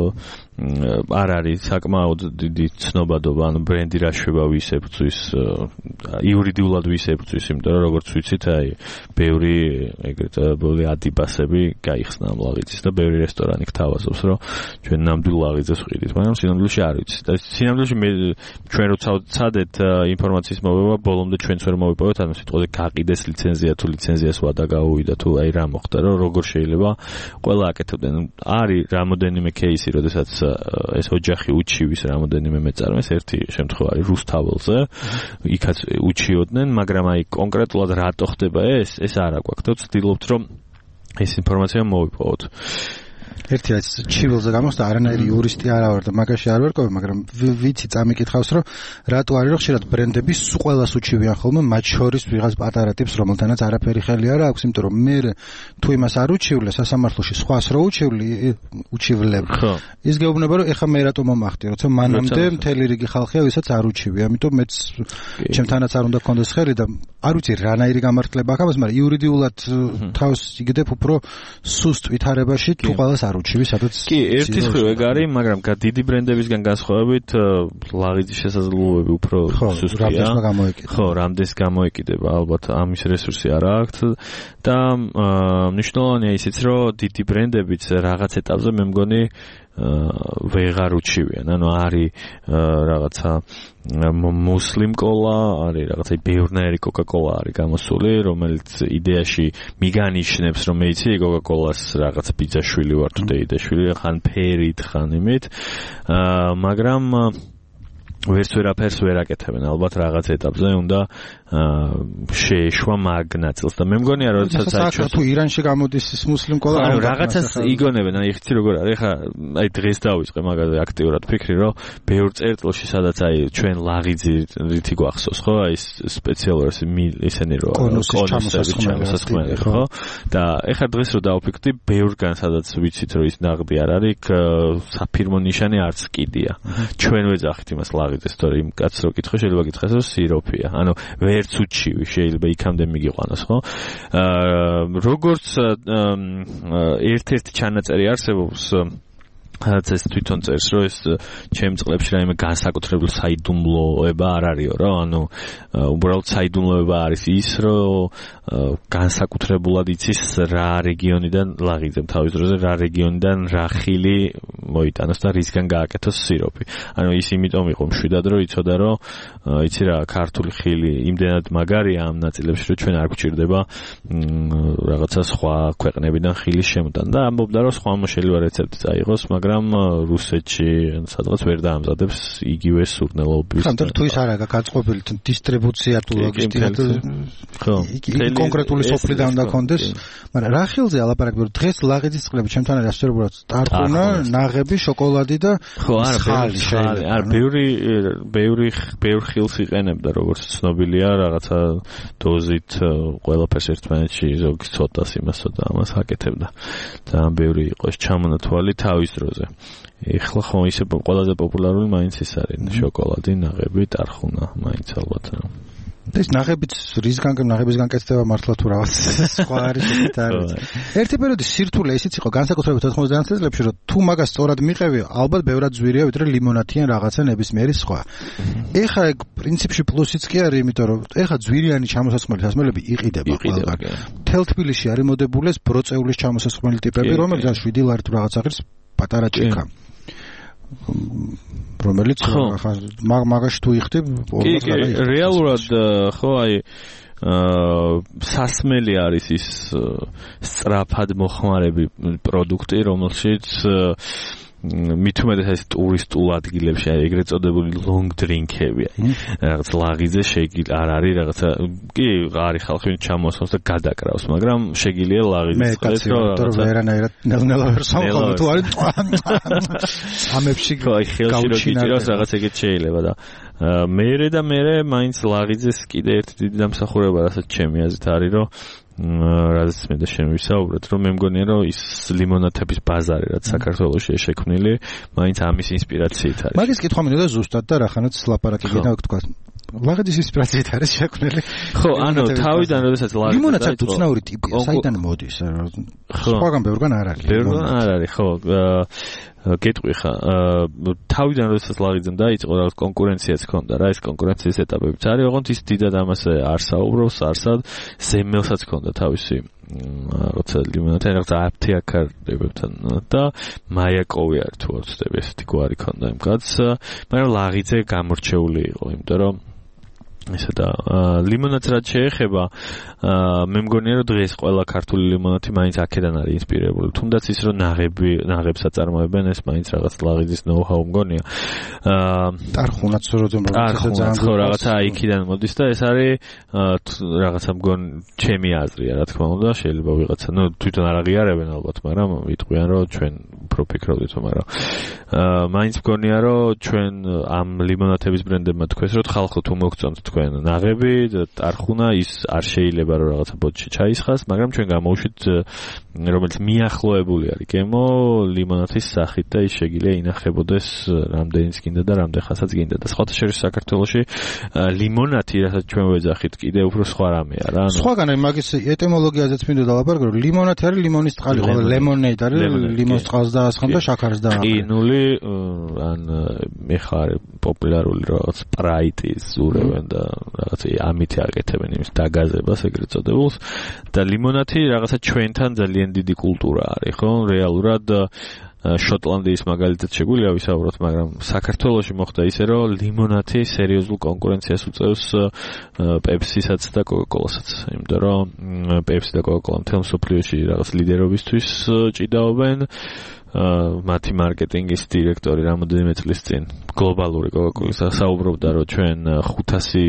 არ არის საკმაოდ დიდი ცნობადობა, ანუ ბრენდი რა შვება ვის ებრძვის, იურიდიულად ვის ებრძვის, იმიტომ რომ როგორც ვიცით, აი ბევრი ეგრეთ ბოლი ადიბასები გაიხსნა ამ ლაღიძის და ბევრი რესტორანი გთავაზობს, რომ ჩვენ ნამდვილ ლაღიძეს ვყიდით, მაგრამ სინამდვილეში არ ვიცით. და სინამდვილეში ჩვენ როცა ვცადეთ ინფორმაციის მოვება, ბოლომდე ჩვენც ვერ მოვიპოვეთ, ანუ სიტყვაზე გაყიდეს ლიცენზია თუ ლიცენზიას ვადა გაუვიდა თუ აი რა მოხდა, რომ როგორ შეიძლება ყველა აკეთებდნენ. არის რამოდენიმე кейსი, როდესაც ეს ოჯახი უჩივის რამოდენიმე მეწარმეს, ერთი შემთხვევა არის რუსთაველზე, იქაც უჩიოდნენ, მაგრამ აი კონკრეტულად რატო ხდება ეს, ეს არა გვაქვს და ვცდილობთ რომ ეს ინფორმაცია მოვიპოვოთ. ერთი რაც ჩივილზე გამოსდა, არანაირი იურისტი არა ვარ და მაგაში არ ვერკოვე, მაგრამ ვიცი წამიკითხავს, რომ რატო არის რომ ხშირად ბრენდები სულ ყველას უჩივიან ხოლმე, მათ შორის ვიღაც პატარა ტიპს, რომელთანაც არაფერი ხელი არ აქვს, იმიტომ რომ მე თუ იმას არ უჩივლე სასამართლოში, სხვას რო უჩივლი, უჩივლებ. ის გეუბნება რომ ეხა მე რატო მომახდი, როცა მანამდე მთელი რიგი ხალხია, ვისაც არ უჩივი, ამიტომ მეც ჩემთანაც არ უნდა გქონდეს ხელი და არ ვიცი რანაირი გამართლება აქვს, მაგრამ იურიდიულად თავს იგდებ უფრო სუსტ ვითარებაში თუ ყველას არ უჩივი, სადაც კი, ერთის მხრივ ეგ არის, მაგრამ დიდი ბრენდებისგან განსხვავებით ლაღიძის შესაძლებლობები უფრო სუსტია. ხო, რამდენს გამოეკიდება, ალბათ ამის რესურსი არ აქვს და მნიშვნელოვანია ისიც, რომ დიდი ბრენდებიც რაღაც ეტაპზე მე მგონი ვეღარ უჩივიან, ანუ არის რაღაცა მუსლიმ კოლა, არის რაღაცა ბევრნაირი კოკა-კოლა არის გამოსული, რომელიც იდეაში მიგანიშნებს, რომ მე იცი კოკა-კოლას რაღაცა ბიძაშვილი ვარ თუ დეიდაშვილი, ხან ფერით, ხან იმით, მაგრამ ვერც ვერაფერს ვერ აკეთებენ, ალბათ რაღაც ეტაპზე უნდა შეეშვა მაგ ნაწილს და მე მგონია რომ როდესაც საერთოდ თუ ირანში გამოდის ის მუსლიმ კოლა, ანუ რაღაცას იგონებენ, აი იხცი როგორ არის, ეხა აი დღეს დავიწყე მაგაზე აქტიურად ფიქრი, რომ ბევრ წერტილში სადაც აი ჩვენ ლაღიძი რითი გვახსოვს, ხო, აი სპეციალურად ისინი რო კონუსები ჩამოსასხმელი, ხო? და ეხა დღეს რო დავფიქრდი, ბევრგან სადაც ვიცით რომ ის ნაღდი არ არის, საფირმო ნიშანი არც კიდია. ჩვენ ვეძახით იმას ლაღიძეს, თორე იმ კაცს რო კითხე, შეიძლება გითხრას რომ სიროფია. ანუ ვერც უჩივი, შეიძლება იქამდე მიგიყვანოს, ხო? აა როგორც ერთ-ერთი ჩანაწერი არსებობს, რაც ეს თვითონ წერს, რომ ეს ჩემ წყლებში რაიმე განსაკუთრებული საიდუმლოება არ არისო, რა, ანუ უბრალოდ საიდუმლოება არის ის, რომ განსაკუთრებულად იცის რა რეგიონიდან ლაღიძემ თავის დროზე რა რეგიონიდან რა ხილი მოიტანოს და რისგან გააკეთოს სიროფი. ანუ ის იმიტომ იყო მშვიდად, რომ იცოდა, რომ იცი რა, ქართული ხილი იმდენად მაგარია ამ ნაწილებში, რომ ჩვენ არ გვჭირდება რაღაცა სხვა ქვეყნებიდან ხილის შემოტანა და ამბობდა, რომ სხვა შეიძლება რეცეპტი წაიღოს, მაგრამ რუსეთში სადღაც ვერ დაამზადებს იგივე სურნელობის. ხანდარ თუ ის არ აქვს გაწყობილი დისტრიბუცია თუ ლოგისტიკა თუ ხო, კონკრეტული სოფლიდან უნდა კონდეს, მაგრამ რა ხილზე ალაპარაკები, რომ დღეს ლაღიძის წყლები ჩემთან არის ასწორებულად ტარტუნა, ნაღები, შოკოლადი და ხო, არა, ხალი, არა, ბევრი ბევრი ბევრ ხილს იყენებდა, როგორც ცნობილია, რაღაცა დოზით ყველაფერს ერთმანეთში ზოგი ცოტას იმას და ამას აკეთებდა. ძალიან ბევრი იყო ეს ჩამონათვალი თავის დროზე. ეხლა ხო ისე ყველაზე პოპულარული მაინც ის არის, შოკოლადი, ნაღები, ტარხუნა, მაინც ალბათ. და ეს ნაღებიც რისგან ნაღების განკეთება მართლა თუ რაღაც სხვა არის ესეთ არის. ერთი პერიოდი სირთულე ისიც იყო განსაკუთრებით ოთხმოცდაათი წლებში რომ თუ მაგას სწორად მიყევი ალბათ ბევრად ძვირია ვიდრე ლიმონათი ან რაღაცა ნებისმიერი სხვა. ეხლა ეგ პრინციპში პლუსიც კი არის, იმიტომ რომ ეხლა ძვირიანი ჩამოსასხმელი სასმელები იყიდება ყველგან. მთელ თბილისში არის მოდებული ეს ბროწეულის ჩამოსასხმელი ტიპები, რომელიც შვიდი ლარი თუ რაღაც აღრის პატარა ჭიქა. რომელიც ხა მაგაში თუ იხდი კი კი რეალურად ხო აი სასმელი არის ის სწრაფად მოხმარები პროდუქტი, რომელშიც მით უმეტეს ეს ტურისტულ ადგილებში ეგრეთ წოდებული long drink-ები აი რაღაც ლაღიზე შეგიძლია არ არის რაღაცა კი არის ხალხი ჩამოსავს და გადაკრავს, მაგრამ შეგიძლია ლაღიზე ხეს რომ რაღაცა ვერანაირად ნელ-ნელა ვერ სამყარო თუ არის ამებში გაუჩინოს რაღაც ეგეთ შეიძლება და მერე და მერე მაინც ლაღიძეს კიდე ერთი დიდი დამსახურება რასაც ჩემი აზრით არის რომ რაზეც მე და შენ ვისაუბრეთ რომ მე მგონია რომ ის ლიმონათების ბაზარი რაც საქართველოში შექმნილი მაინც ამის ინსპირაციით არის. მაგის კითხვა მინდა ზუსტად და რახანაც ლაპარაკი გინდა თქვა. ლაღიძის ინსპირაციით არის შექმნილი. ხო, ანუ თავიდან როდესაც ლაღიძე ლიმონაცა უცნაური ტიპია, საიდან მოდის? სხვაგან ბევრგან არ არის. ბევრგან არ არის, ხო. გეტყვი ხა თავიდან როდესაც ლაღიძემ დაიწყო რაღაც კონკურენციაც ჰქონდა რა ეს კონკურენციის ეტაპებიც არის ოღონდ ის დიდად ამაზე არ საუბრობს არსად ზემელსაც ჰქონდა თავისი როცა ლიმონათა რაღაც აფთიაქარებებთან და მაიაკოვი არის თუ არ ვცდები ესეთი გვარი ჰქონდა იმ კაცს მაგრამ ლაღიძე გამორჩეული იყო იმიტომ რომ ესე და ლიმონადს რაც შეეხება მე მგონია რომ დღეს ყველა ქართული ლიმონადი მაინც აქედან არის ინსპირირებული თუნდაც ის რომ ნაღები ნაღებს აწარმოებენ ეს მაინც რაღაც ლაღიძის ნოუ-ჰაუ მგონია ტარხუნაც როძემ რაღაცა ხო რაღაცა იქიდან მოდის და ეს არის რაღაცა მგონ ჩემი აზრია რა თქმა უნდა შეიძლება ვიღაცა ნუ თვითონ არ აღიარებენ ალბათ მაგრამ ვიტყვიან რომ ჩვენ უფრო ფიქრობდით მაგრამ მაინც მგონია რომ ჩვენ ამ ლიმონადების ბრენდებმა თქვეს რომ ხალხო თუ მოგწონთ ნაღები და ტარხუნა ის არ შეიძლება რომ რაღაცა ბოთში ჩაისხას, მაგრამ ჩვენ გამოვშვით რომელიც მიახლოებული არის გემო ლიმონათის სახით და ის შეგიძლია ინახებოდეს რამდენიც გინდა და რამდენხანაც გინდა და სხვათა შორის საქართველოში ლიმონათი რასაც ჩვენ ვეძახით კიდე უფრო სხვა რამეა რა. სხვაგან აი მაგის ეტიმოლოგიაზეც მინდა დავაბარგო რომ ლიმონათი არის ლიმონის წყალი, ხოლო ლემონეიდ არის ლიმონის წყალს დაასხამს და შაქარს დააყრა. ყინული ან ეხარ პოპულარული რაღაც სპრაიტის ზურევენ და რაღაცა ამითი აკეთებენ იმის დაგაზებას ეგრეთ წოდებულს და ლიმონათი რაღაცა ჩვენთან ძალიან დიდი კულტურა არის ხო რეალურად შოტლანდიის მაგალითად შეგვიძლია ვისაუბროთ მაგრამ საქართველოში მოხდა ისე რომ ლიმონათი სერიოზულ კონკურენციას უწევს პეპსისაც და კოკაკოლასაც იმიტომ რომ პეპსი და კოკაკოლა მთელ მსოფლიოში რაღაც ლიდერობისთვის ჭიდაობენ მათი მარკეტინგის დირექტორი რამოდენიმე წლის წინ გლობალური კოკაკოლის საუბრობდა რომ ჩვენ ხუთასი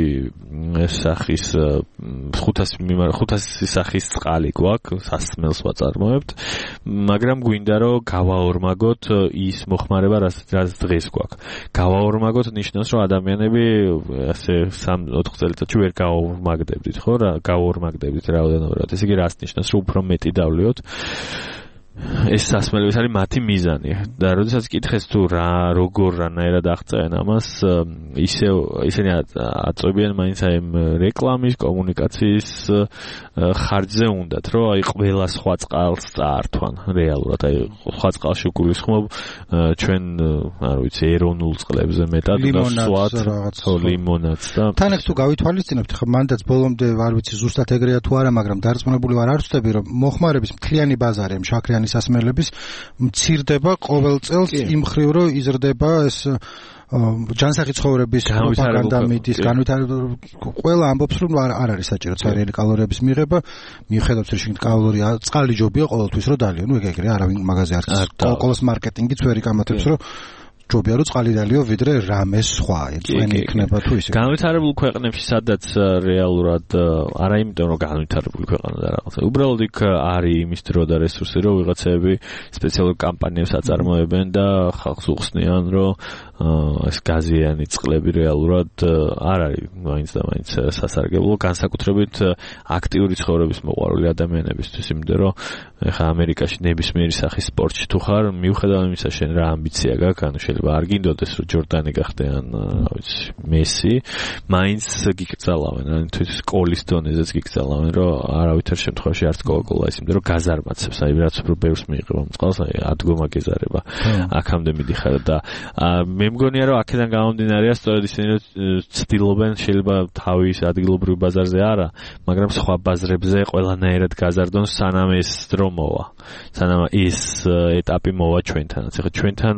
სახის ხუთასი ხუთასი სახის წყალი გვაქვს სასმელს ვაწარმოებთ მაგრამ გვინდა რომ გავაორმაგოთ ის მოხმარება რაც დღეს გვაქვს გავაორმაგოთ ნიშნავს რომ ადამიანები ასე სამ ოთხ წელიწადში ვერ გავაორმაგდებდით ხო რა გავაორმაგდებდით რაოდენობით ესე იგი რას ნიშნავს რომ უფრო მეტი დავლიოთ ეს სასმელების არის მათი მიზანი და როდესაც კითხეს თუ რა როგორ რანაირად აღწევენ ამას ისე ისინი აწვევიან მაინც აი რეკლამის კომუნიკაციის ხარჯზე უნდათ რომ აი ყველა სხვა წყალს წაართვან რეალურად აი სხვა წყალში გულისხმობ ჩვენ არ ვიცი ეროვნულ წყლებზე მეტად და სხვათ ხო ლიმონადს და თან ეს თუ გავითვალისწინებთ ხა მანდაც ბოლომდე არ ვიცი ზუსტად ეგრეა თუ არა მაგრამ დარწმუნებული ვარ არ ვწდები რომ მოხმარების მთლიანი ბაზარი ამ შაქრიანი სასმელების მცირდება ყოველ წელს იმ ხრივ რომ იზრდება ეს ჯანსაღი ცხოვრების პროპაგანდა მიდის განვითარებული ყველა ამბობს რომ არ არის საჭირო ცარიელი კალორიების მიღება მიუხედავად რომ შეგ კალორია წყალი ჯობია ყოველთვის რომ დალიო ნუ ეგ ეგრე არავინ მაგაზე არ კოკაკოლის მარკეტინგიც ვერ იკამათებს რომ ჯობია რომ წყალი დალიო ვიდრე რამე სხვა ეწვენი იქნება თუ ისე განვითარებულ ქვეყნებში სადაც რეალურად არა იმიტომ რომ განვითარებული ქვეყანა და რაღაცა უბრალოდ იქ არის იმის დრო და რესურსი რომ ვიღაცები სპეციალურ კამპანიებს აწარმოებენ და ხალხს უხსნიან რომ ეს გაზიანი წყლები რეალურად არ არის მაინც და მაინც სასარგებლო, განსაკუთრებით აქტიური ცხოვრების მოყვარული ადამიანებისთვის, იმიტომ რომ ეხა ამერიკაში ნებისმიერი სახის სპორტში თუ ხარ, მიუხედავად იმისა, შენ რა ამბიცია გაქვს, ანუ შეიძლება არ გინდოდეს რომ ჯორდანი გახდე ან რა ვიცი, მესი, მაინც გიკრძალავენ, ან თვითონ სკოლის დონეზეც გიკრძალავენ, რომ არავითარ შემთხვევაში არც კოკა-კოლა ის, იმიტომ რომ გაზარმაცებს, აი რაც უფრო ბევრს მიიღება მწყალს, აი ადგომა გეზარება. აქამდე მიდიხარ და მე მგონია რომ აქედან გამომდინარეა სწორედ ისინი რომ ცდილობენ შეიძლება თავის ადგილობრივ ბაზარზე არა, მაგრამ სხვა ბაზრებზე ყველანაირად გაზარდონ სანამ ეს დრო მოვა. სანამ ის ეტაპი მოვა ჩვენთანაც. ეხლა ჩვენთან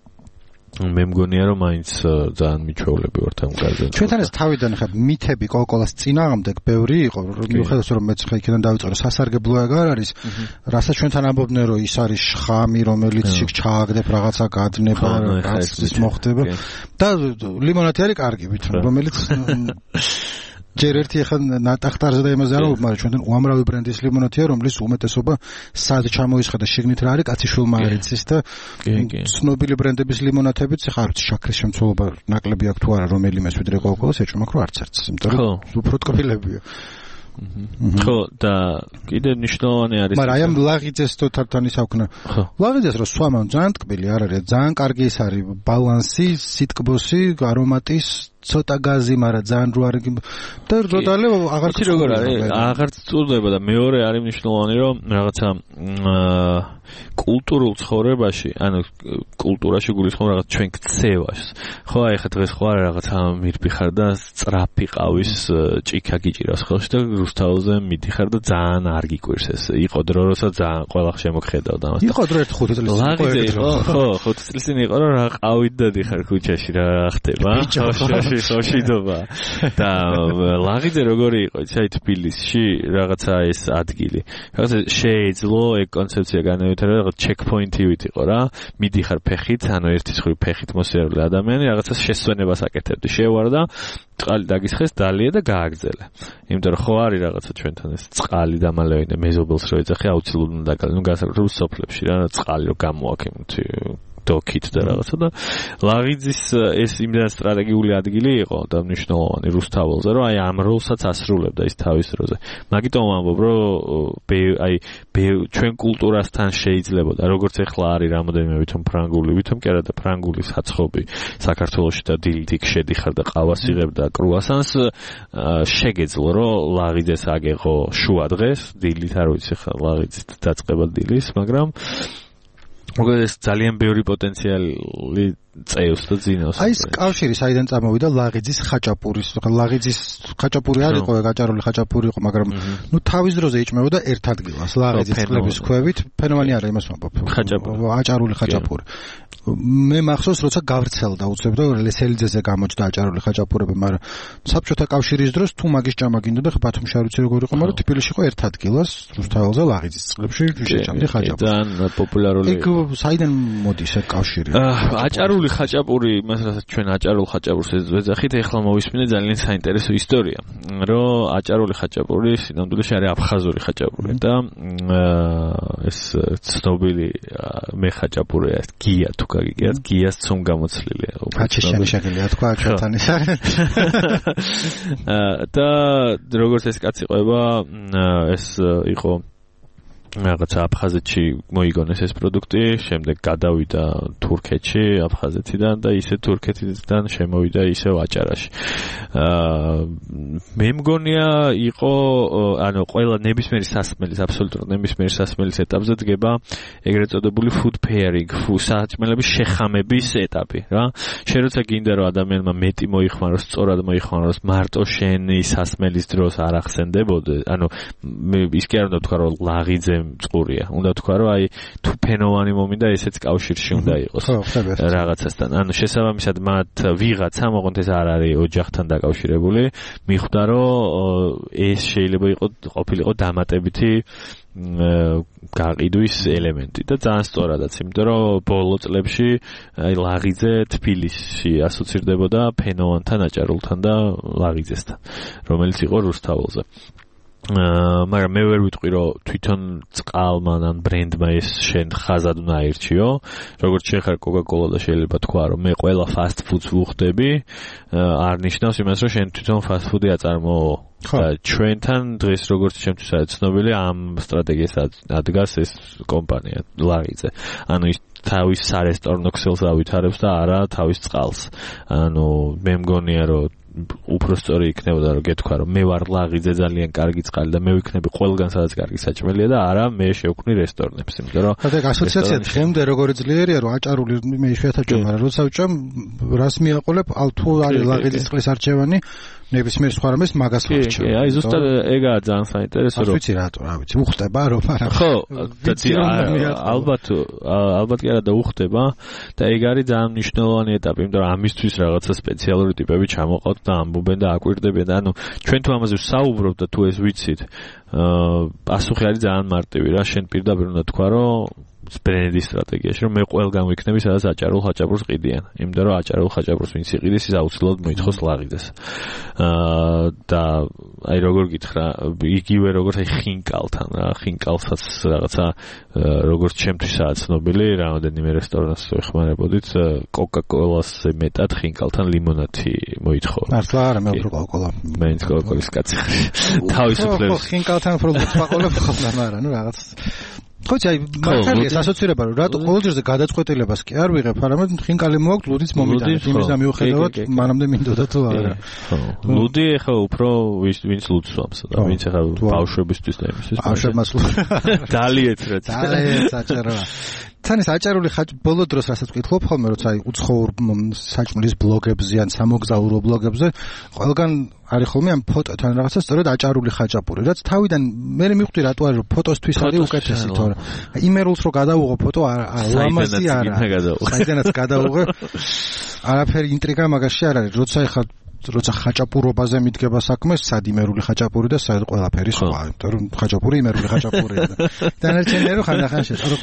მე მგონია რომ მაინც ძალიან მიჩვეულები ვართ ამ გაზეთში. ჩვენთან ეს თავიდან ხა მითები კოკა-კოლას წინააღმდეგ ბევრი იყო, მიუხედავად რომ მეც ხა იქიდან დავიწყე, სასარგებლო ეგარ არის, რასაც ჩვენთან ამბობდნენ რომ ის არის შხამი, რომელიც იქ ჩააგდებ რაღაცა გადნება, რაც ის მოხდება და ლიმონადი არის კარგი ვითომ, რომელიც ჯერ ერთი ახლა ნატახტარზე და იმაზე არ ვუყ, მაგრამ ჩვენთან უამრავი ბრენდის ლიმონადია, რომლის უმეტესობა სად ჩამოისხდა შიგნით რა არის, კაცი შულმა არ იცის და ცნობილი ბრენდების ლიმონადებიც ახლა არ ვიცი, შაქრის შემცველობა ნაკლები აქვს თუ არა, რომელიმეს ვიდრე კოკა-კოლას ეჭვმა ხო არც არც, იმიტომ რომ უფრო ტკბილებია. ხო და კიდე მნიშვნელოვანი არის მაგრამ აი ამ ლაღიძეს თუ თან ის აქვნა ლაღიძეს რომ სვამან ძალიან ტკბილი არ არის ძალიან კარგი ის არის ბალანსი სიტკბოსი არომატის ცოტა გაზი მაგრამ ძალიან რო არის და როდალე აღარ ვიცი როგორ არის აღარ წურდება და მეორე არის მნიშვნელოვანი რომ რაღაცა კულტურულ ცხოვრებაში ანუ კულტურაში გულისხმობ რაღაც ჩვენ ქცევას ხო აი ხა დღეს ხო არა რაღაცა მირბიხარ და სწრაფი ყავის ჭიქა გიჭირავს ხელში და რუსთავზე მიდიხარ და ძალიან არ გიკვირს ეს იყო დრო როცა ძალიან ყველა შემოგხედავდა ამას იყო დრო ერთი ხუთი წელი იყო ხო ხუთი წელი წინ იყო რომ რა ყავით და დიხარ ქუჩაში რა ხდება ხო შოშიდობა და ლაღიძე როგორი იყო იცი აი თბილისში რაღაცა ეს ადგილი რაღაცა შეეძლო ეგ კონცეფცია განევითარა რაღაც ჩეკპოინტივით იყო რა მიდიხარ ფეხით ანუ ერთის ხრი ფეხით მოსიარულე ადამიანი რაღაცა შესვენებას აკეთებდი შევარ და წყალი დაგისხეს დალია და გააგზელე იმიტომ რომ ხო არის რაღაცა ჩვენთან ეს წყალი და მალევე მეზობელს რო ეძახი აუცილებლად უნდა დაგალე ნუ განსაკუთრებით სოფლებში რა წყალი რო გამოაქვს დოკით და რაღაცა და ლაღიძის ეს იმდან სტრატეგიული ადგილი იყო და მნიშვნელოვანი რუსთაველზე რომ აი ამ როლსაც ასრულებდა ის თავის დროზე მაგიტომ ამბობ რომ აი ჩვენ კულტურასთან შეიძლებოდა როგორც ეხლა არის რამოდენიმე ვითომ ფრანგული ვითომ კი არა და ფრანგული საცხობი საქართველოში და დილით შედიხარ და ყავას იღებ და კრუასანს შეგეძლო რომ ლაღიძეს აგეღო შუა დღეს დილით არ ვიცი ხა ლაღიძის დაწყება დილის მაგრამ მოგეთ ეს ძალიან ბევრი პოტენციალი წევს და ძინავს. აი ეს კავშირი საიდან წამოვიდა ლაღიძის ხაჭაპურის. ლაღიძის ხაჭაპური არ იყო, გაჭარული ხაჭაპური იყო, მაგრამ ნუ თავის დროზე იჭმებოდა ერთ ადგილას. ლაღიძის წყლების ქვევით, ფენომენი არა იმას ვამბობ. ხაჭაპური. აჭარული ხაჭაპური. მე მახსოვს როცა გავრცელდა უცებდა ლესელიძეზე გამოჩნდა აჭარული ხაჭაპურები, მაგრამ საბჭოთა კავშირის დროს თუ მაგის ჭამა გინდოდა ხა ბათუმში არ ვიცი როგორ იყო, მაგრამ თბილისში იყო ერთ ადგილას რუსთაველზე ლაღიძის წყლებში შეჭამდი ხაჭაპური. ძალიან პოპულარული. ეგ საიდან მოდის ეგ კავშირი? აჭარული ხაჭაპური, მასაც ჩვენ აჭარულ ხაჭაპურს ვეძახით, ეხლა მოვისმინე ძალიან საინტერესო ისტორია, რომ აჭარული ხაჭაპური სინამდვილეში არის აფხაზური ხაჭაპური და ეს ცნობილი მე ხაჭაპურია ეს გია თუ გაგიგიათ, გიას ცომ გამოცლილია. აჩეშანი შეგელია თქვა ჩვენთან ის არის. და როგორც ეს კაცი ყვება, ეს იყო რაღაცა აფხაზეთში მოიგონეს ეს პროდუქტი, შემდეგ გადავიდა თურქეთში, აფხაზეთიდან და ისე თურქეთიდან შემოვიდა ისევ აჭარაში. აა მე მგონია იყო, ანუ ყველა ნებისმიერი სასმელის, აბსოლუტურად ნებისმიერი სასმელის ეტაპზე დგება ეგრეთ წოდებული food pairing, საჭმელების შეხამების ეტაპი, რა. შენ როცა გინდა რომ ადამიანმა მეტი მოიხმაროს, სწორად მოიხმაროს, მარტო შენი სასმელის დროს არ ახსენდებოდეს, ანუ ის კი არ უნდა თქვა რომ ლაღიძე წყურია. უნდა თქვა რომ აი თუ ფენოვანი მომინდა ესეც კავშირში უნდა იყოს რაღაცასთან. ანუ შესაბამისად მათ ვიღაცა მოყონთ ეს არ არის ოჯახთან დაკავშირებული, მიხვდა რომ ეს შეიძლება იყო ყოფილიყო დამატებითი გაყიდვის ელემენტი და ძალიან სწორადაც, იმიტომ რომ ბოლო წლებში აი ლაღიძე თბილისში ასოცირდებოდა ფენოვანთან, აჭარულთან და ლაღიძესთან, რომელიც იყო რუსთაველზე. აა მაგრამ მე ვერ ვიტყვი რომ თვითონ წყალმა ან ბრენდმა ეს შენ ხაზად უნდა აირჩიო როგორც შეხარ Coca-Cola და შეიძლება თქვა რომ მე ყველა fast food-ს ვუხდები არ ნიშნავს იმას რომ შენ თვითონ fast food-ი აწარმოო და ჩვენთან დღეს როგორც ჩემთვის არის ცნობილი ამ სტრატეგიას ადგას ეს კომპანია ლარიძე ანუ ის თავის სარესტორნო ქსელს ავითარებს და არა თავის წყალს ანუ მე მგონია რომ უფრო სწორი იქნებოდა რომ გეთქვა რომ მე ვარ ლაღიძე ძალიან კარგი წყალი და მე ვიქნები ყველგან სადაც კარგი საჭმელია და არა მე შევქმნი რესტორნებს იმიტომ რომ და ასოციაცია დღემდე როგორი ძლიერია რომ აჭარული მე იშვიათად ვჭამ მაგრამ როცა ვჭამ რას მიაყოლებ თუ არის ლაღიძის წყლის არჩევანი ნებისმიერ სხვა რამეს მაგას ვარჩევ. კი, აი ზუსტად ეგაა ძალიან საინტერესო რომ ვიცი რატო, რა ვიცი, უხდება რომ არა. ხო, ალბათ ალბათ კი არა და უხდება და ეგ არის ძალიან მნიშვნელოვანი ეტაპი, იმიტომ რომ ამისთვის რაღაცა სპეციალური ტიპები ჩამოყავთ და ამბობენ და აკვირდებიან და ანუ ჩვენ თუ ამაზე ვსაუბრობთ და თუ ეს ვიცით, აა პასუხი არის ძალიან მარტივი რა, შენ პირდაპირ უნდა თქვა რომ ბრენდის სტრატეგიაში რომ მე ყველგან ვიქნები სადაც აჭარულ ხაჭაპურს ყიდიან იმიტომ რომ აჭარულ ხაჭაპურს ვინც იყიდეს ის აუცილებლად მოითხოვს ლაღიძეს აა და აი როგორ გითხრა იგივე როგორც აი ხინკალთან რა ხინკალსაც რაღაცა როგორც ჩემთვისაა ცნობილი რამოდენიმე რესტორანს ვეხმარებოდით Coca-Cola-ს მეტად ხინკალთან ლიმონადი მოითხოვა მართლა არა მე უფრო Coca-Cola მე ის Coca-Cola-ის კაცი თავისუფლებს ხინკალთან უფრო ვაყოლებ ხოლმე არა ნუ რაღაც ხოჭი აი მართალია ასოცირება რომ რატო ყოველჯერზე გადაწყვეტილებას კი არ ვიღებ არამედ ხინკალი მოაქვს ლუდიც მომიტანეთ იმის და მიუხედავად მანამდე მინდოდა თუ არა ლუდი ეხა უფრო ვინც ლუდს სვამს და ვინც ეხა ბავშვებისთვის და იმისთვის ბავშვებმაც დალიეთ რა ძალიან საჭიროა თან ეს აჭარული ხაჭ ბოლო დროს რასაც ვკითხულობ ხოლმე როცა აი უცხოურ საჭმლის ბლოგებზე ან სამოგზაურო ბლოგებზე ყველგან არის ხოლმე ამ ფოტოთან რაღაცა სწორედ აჭარული ხაჭაპური რაც თავიდან მე მივხვდი რატო არის რომ ფოტოსთვის არის უკეთესი თორე იმერულს რო გადავუღო ფოტო ლამაზი არა საიდანაც გადავუღე არაფერი ინტრიგა მაგაში არ არის როცა ეხა როცა ხაჭაპურობაზე მიდგება საქმე, სად იმერული ხაჭაპური და სად ყველაფერი სხვა, იმიტომ რომ ხაჭაპური იმერული ხაჭაპურია და დანარჩენია რომ ხანდახან შეწყო.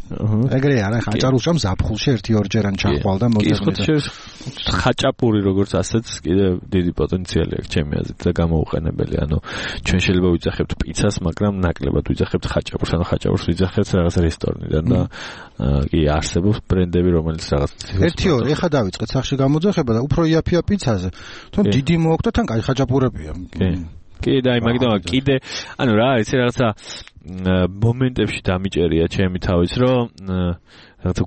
ეგრე არა, ხაჭაპურს ამ ზაფხულში ერთი ორჯერ ან ჩახვალ და მოდერნიზა. ხაჭაპური როგორც ასეც კიდე დიდი პოტენციალი აქვს ჩემი აზრით და გამოუყენებელი. ანუ ჩვენ შეიძლება ვიძახებთ პიცას, მაგრამ ნაკლებად ვიძახებთ ხაჭაპურს, ანუ ხაჭაპურს ვიძახებთ რაღაც რესტორნიდან და კი არსებობს ბრენდები, რომელიც რაღაც ერთი ორი ეხა დავიწყეთ სახში გამოძახება და უფრო იაფია პიცაზე. თან დიდი მოაქვს და თან კაი ხაჭაპურებია. კი. კი და აი მაგდამა კიდე ანუ რა იცი რაღაცა მომენტებში დამიჭერია ჩემი თავის რომ რაღაცა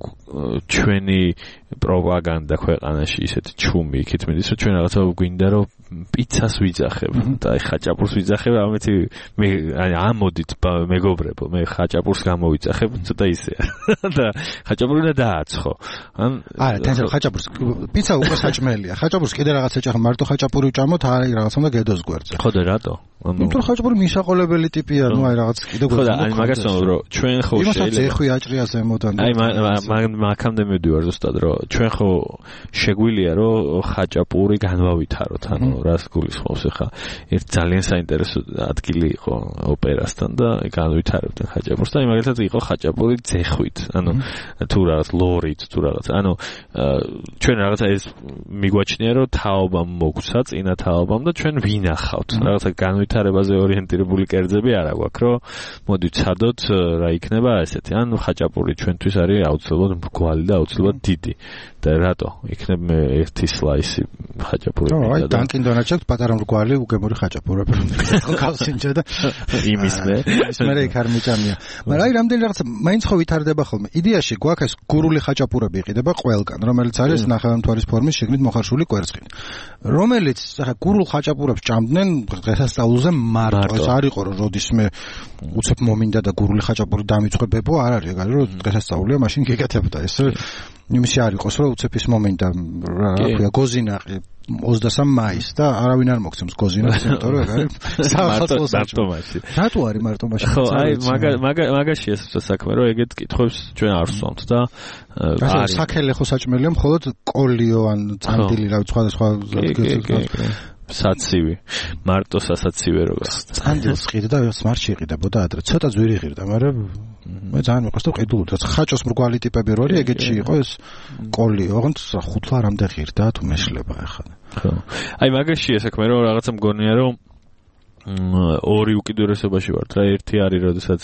ჩვენი პროპაგანდა ქვეყანაში ისეთი ჩუმი იქით მიდის რომ ჩვენ რაღაცა გვინდა რომ პიცას ვიძახებ და აი ხაჭაპურს ვიძახებ ამეთი მე აი ამოდით მეგობრებო მე ხაჭაპურს გამოვიძახებ ცოტა ისეა და ხაჭაპური უნდა დააცხო ან არა თან ხაჭაპურს პიცა უკვე საჭმელია ხაჭაპურს კიდე რაღაც ეჭახა მარტო ხაჭაპური ვჭამოთ აი რაღაცა უნდა გედოს გვერდზე ხო და რატო ანუ თუ ხაჭაპური მისაყოლებელი ტიპია ნუ აი რაღაც კიდე ხო და აი მაგას ვამბობ რომ ჩვენ ხო შეიძლება ეხვი აჭრია ზემოდან აი მაგამდე მივდივარ ზუსტად რომ ჩვენ ხო შეგვილია რომ ხაჭაპური განვავითაროთ ანუ რას გულისხმობს ახლა ერთ ძალიან საინტერესო ადგილი იყო ოპერასთან და განვითარებდნენ ხაჭაპურს და აი მაგალითად იყო ხაჭაპური ძეხვით ანუ თუ რაღაც ლორით თუ რაღაც ანუ ჩვენ რაღაცა ეს მიგვაჩნია რომ თაობამ მოგვცა წინა თაობამ და ჩვენ ვინახავთ რაღაცა განვითარებაზე ორიენტირებული კერძები არა გვაქვს რომ მოდი ვცადოთ რა იქნება ესეთი ანუ ხაჭაპური ჩვენთვის არის აუცილებლად მრგვალი და აუცილებლად დიდი და რატო იქნება მე ერთი სლაისი ხაჭაპური აი დანკინ დონაჩაკ პატარა მრგვალი უგემური ხაჭაპურები რომ გავსინჯა და იმის მე ის მე იქ არ მიჭამია მაგრამ აი რამდენი რაღაცა მაინც ხო ვითარდება ხოლმე იდეაში გვაქვს ეს გურული ხაჭაპურები იყიდება ყველგან რომელიც არის ნახევარმთვარის ფორმის შიგნით მოხარშული კვერცხით რომელიც ახლა გურულ ხაჭაპურებს ჭამდნენ დღესასწაულზე მარტო ეს არ იყო რომ როდისმე უცებ მომინდა და გურული ხაჭაპური დამიწყებებო არ არის ეგ არის რომ დღესასწაულია მაშინ გეკეთებდა ეს იმისი არ იყოს რომ უცებ ის მომინდა რა ქვია გოზინაყი ოცდასამი მაისს და არავინ არ მოგცემს გოზინას იმიტომ რომ ეგ არის მარტო მარტომაში რატო არის მარტომაში ხო აი მაგა მაგაში ეს საქმე რომ ეგეთ კითხვებს ჩვენ არ ვსვამთ და არის საქელე ხო საჭმელია მხოლოდ კოლიო ან წამდილი რა სხვადასხვა საცივი მარტო სასაცივე როგორც წამდილს ყიდა და სმარტში იყიდებოდა ადრე ცოტა ძვირი ღირდა მაგრამ მე ძალიან მიყვარს და ყიდულობ და ხაჭოს მრგვალი ტიპები რო არის ეგეთში იყო ეს კოლიო ოღონდ ხუთლა რამდე ღირდა თუ მეშლება ახლა ხო აი მაგაში ეს საქმე რომ რაღაცა მგონია რომ ორი უკიდურესობაში ვართ რა, ერთი არის როდესაც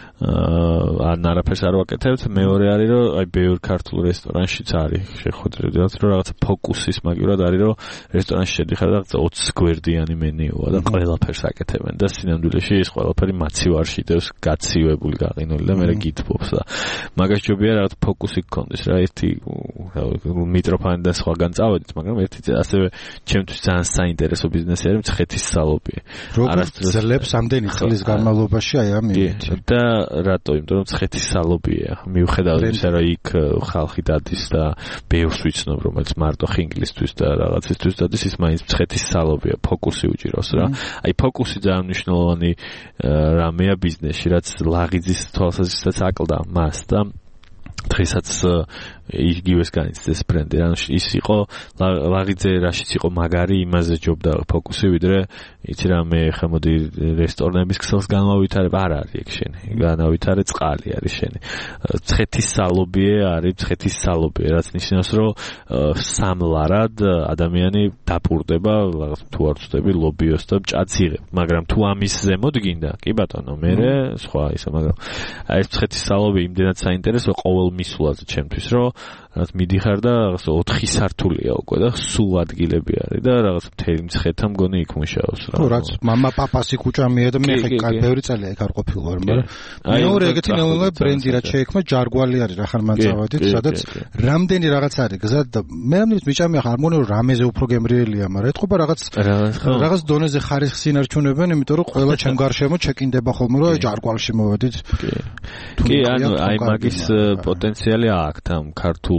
ან არაფერს არ ვაკეთებთ, მეორე არის რომ აი ბევრ ქართულ რესტორანშიც არის შეხვედრებად რომ რაღაცა ფოკუსის მაგივრად არის რომ რესტორანში შედიხარ და რაღაცა ოცი გვერდიანი მენიუა და ყველაფერს აკეთებენ და სინამდვილეში ეს ყველაფერი მაცივარში დევს გაცივებული გაყინული და მე გითბობს და მაგას ჯობია რაღაც ფოკუსი გქონდეს რა ერთი მიტროფანი და სხვაგან წავედით მაგრამ ერთი ასევე ჩემთვის ძალიან საინტერესო ბიზნესი არის მცხეთის სალობი არასდროს ძლებს ამდენი წლის განმავლობაში აი ამ იმით და რატო? იმიტომ რომ მცხეთის სალობია. მიუხედავად იმისა, რომ იქ ხალხი დადის და ბევრს ვიცნობ, რომელიც მარტო ხინგლისთვის და რაღაცისთვის დადის, ის მაინც მცხეთის სალობია, ფოკუსი უჭირავს რა. აი ფოკუსი ძალიან მნიშვნელოვანი რამეა ბიზნესში, რაც ლაღიძის თვალსაზრისითაც აკლდა მას და დღესაც იგივეს განიცდის ბრენდი. ანუ ის იყო ლაღიძე რაშიც იყო მაგარი, იმაზე ჯობდა ფოკუსი, ვიდრე იცი რა მე ხა მოდი რესტორნების ქსელს განვავითარებ, არ არის ეგ შენი. განავითარე წყალი არის შენი. მცხეთის სალობიე არის, მცხეთის სალობიე, რაც ნიშნავს, რომ სამლარად ადამიანი დაპურდება, რაღაც თუ არ ვწდები ლობიოს და მჭაც იღებ. მაგრამ თუ ამის ზემოთ გინდა, კი ბატონო, მერე სხვა ისა, მაგრამ აი ეს მცხეთის სალობი იმდენად საინტერესო ყოველ მისვლაზე ჩემთვის, რომ რაც მიდიხარ და რაღაც ოთხი სართულია უკვე და სულ ადგილები არის და რაღაც მთელი მცხეთა მგონი იქ მუშაობს რა. ხო, რაც მამა პაპასი ქუჭამია და მე ხე ბევრი წელია იქ არ ყოფილვარ, მაგრამ მეორე ეგეთი ნეონლა ბრენდი რაც შეექმნა ჯარგვალი არის რა ხან მანწავადით, სადაც რამდენი რაღაც არის გზად და მე რამდენიც მიჭამია ხარ მგონი რომ რამეზე უფრო გემრიელია, მაგრამ ეთქობა რაღაც რაღაც დონეზე ხარისხს ინარჩუნებენ, იმიტომ რომ ყველა ჩემ გარშემო ჩეკინდება ხოლმე რომ ჯარგვალში მოვედით. კი, ანუ აი მაგის პოტენციალი აქვს ამ ქართულ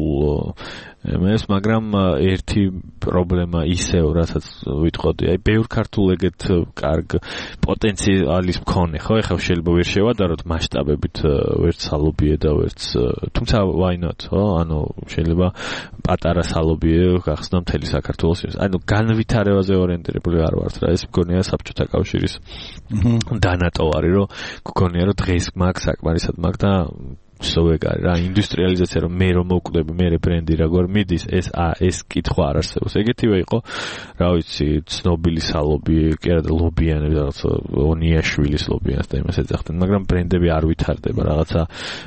ეს მაგრამ ერთი პრობლემა ისევ რასაც ვიტყოდი აი ბევრ ქართულ ეგეთ კარგ პოტენციალის მქონე ხო ეხლა შეიძლება ვერ შევადაროთ მასშტაბებით ვერც სალობიე და ვერც თუმცა why not ხო ანუ შეიძლება პატარა სალობიე გახსნა მთელი საქართველოს ანუ განვითარებაზე ორიენტირებული არ ვართ რა ეს მგონია საბჭოთა კავშირის დანატოვარი რომ გქონია რომ დღეს მაგ საკმარისად მაგ და სოვეგარი რა ინდუსტრიალიზაცია რომ მე რომ მოვკვდები მე ბრენდი როგორ მიდის ეს ა ეს კითხვა არ არსებობს ეგეთივე იყო რა ვიცი ცნობილი სალობი კი არა და ლობიანები რაღაც ონიაშვილის ლობიანს და იმას ეძახდნენ მაგრამ ბრენდები არ ვითარდება რაღაცა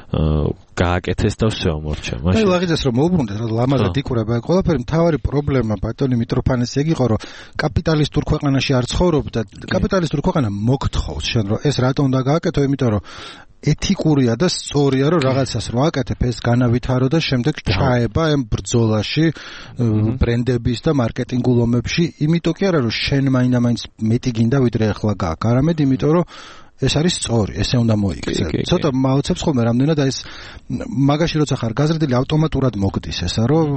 გააკეთეს და всё მორჩა მაშინ აი ლაღიძეს რომ მოუბრუნდეთ რა ლამაზად იკურება ყველაფერი მთავარი პრობლემა ბატონი მიტროფანეს ეგ იყო რომ კაპიტალისტურ ქვეყანაში არ ცხოვრობ და კაპიტალისტურ ქვეყანა მოგთხოვს შენ რომ ეს რატომ უნდა გააკეთო იმიტომ რომ ეთიკურია და სწორია რომ რაღაცას რო აკეთებ ეს განავითარო და შემდეგ ჩაება ამ ბრძოლაში ბრენდების და მარკეტინგულ ომებში იმიტომ კი არა რომ შენ მაინდა-მაინც მეტი გინდა ვიდრე ახლა გააკ არამედ იმიტომ რომ ეს არის სწორი, ესე უნდა მოიქცე. ცოტა მაოცებს ხოლმე რამდენად აი ეს მაგაში როცა ხარ გაზრდილი ავტომატურად მოგდის ესა რომ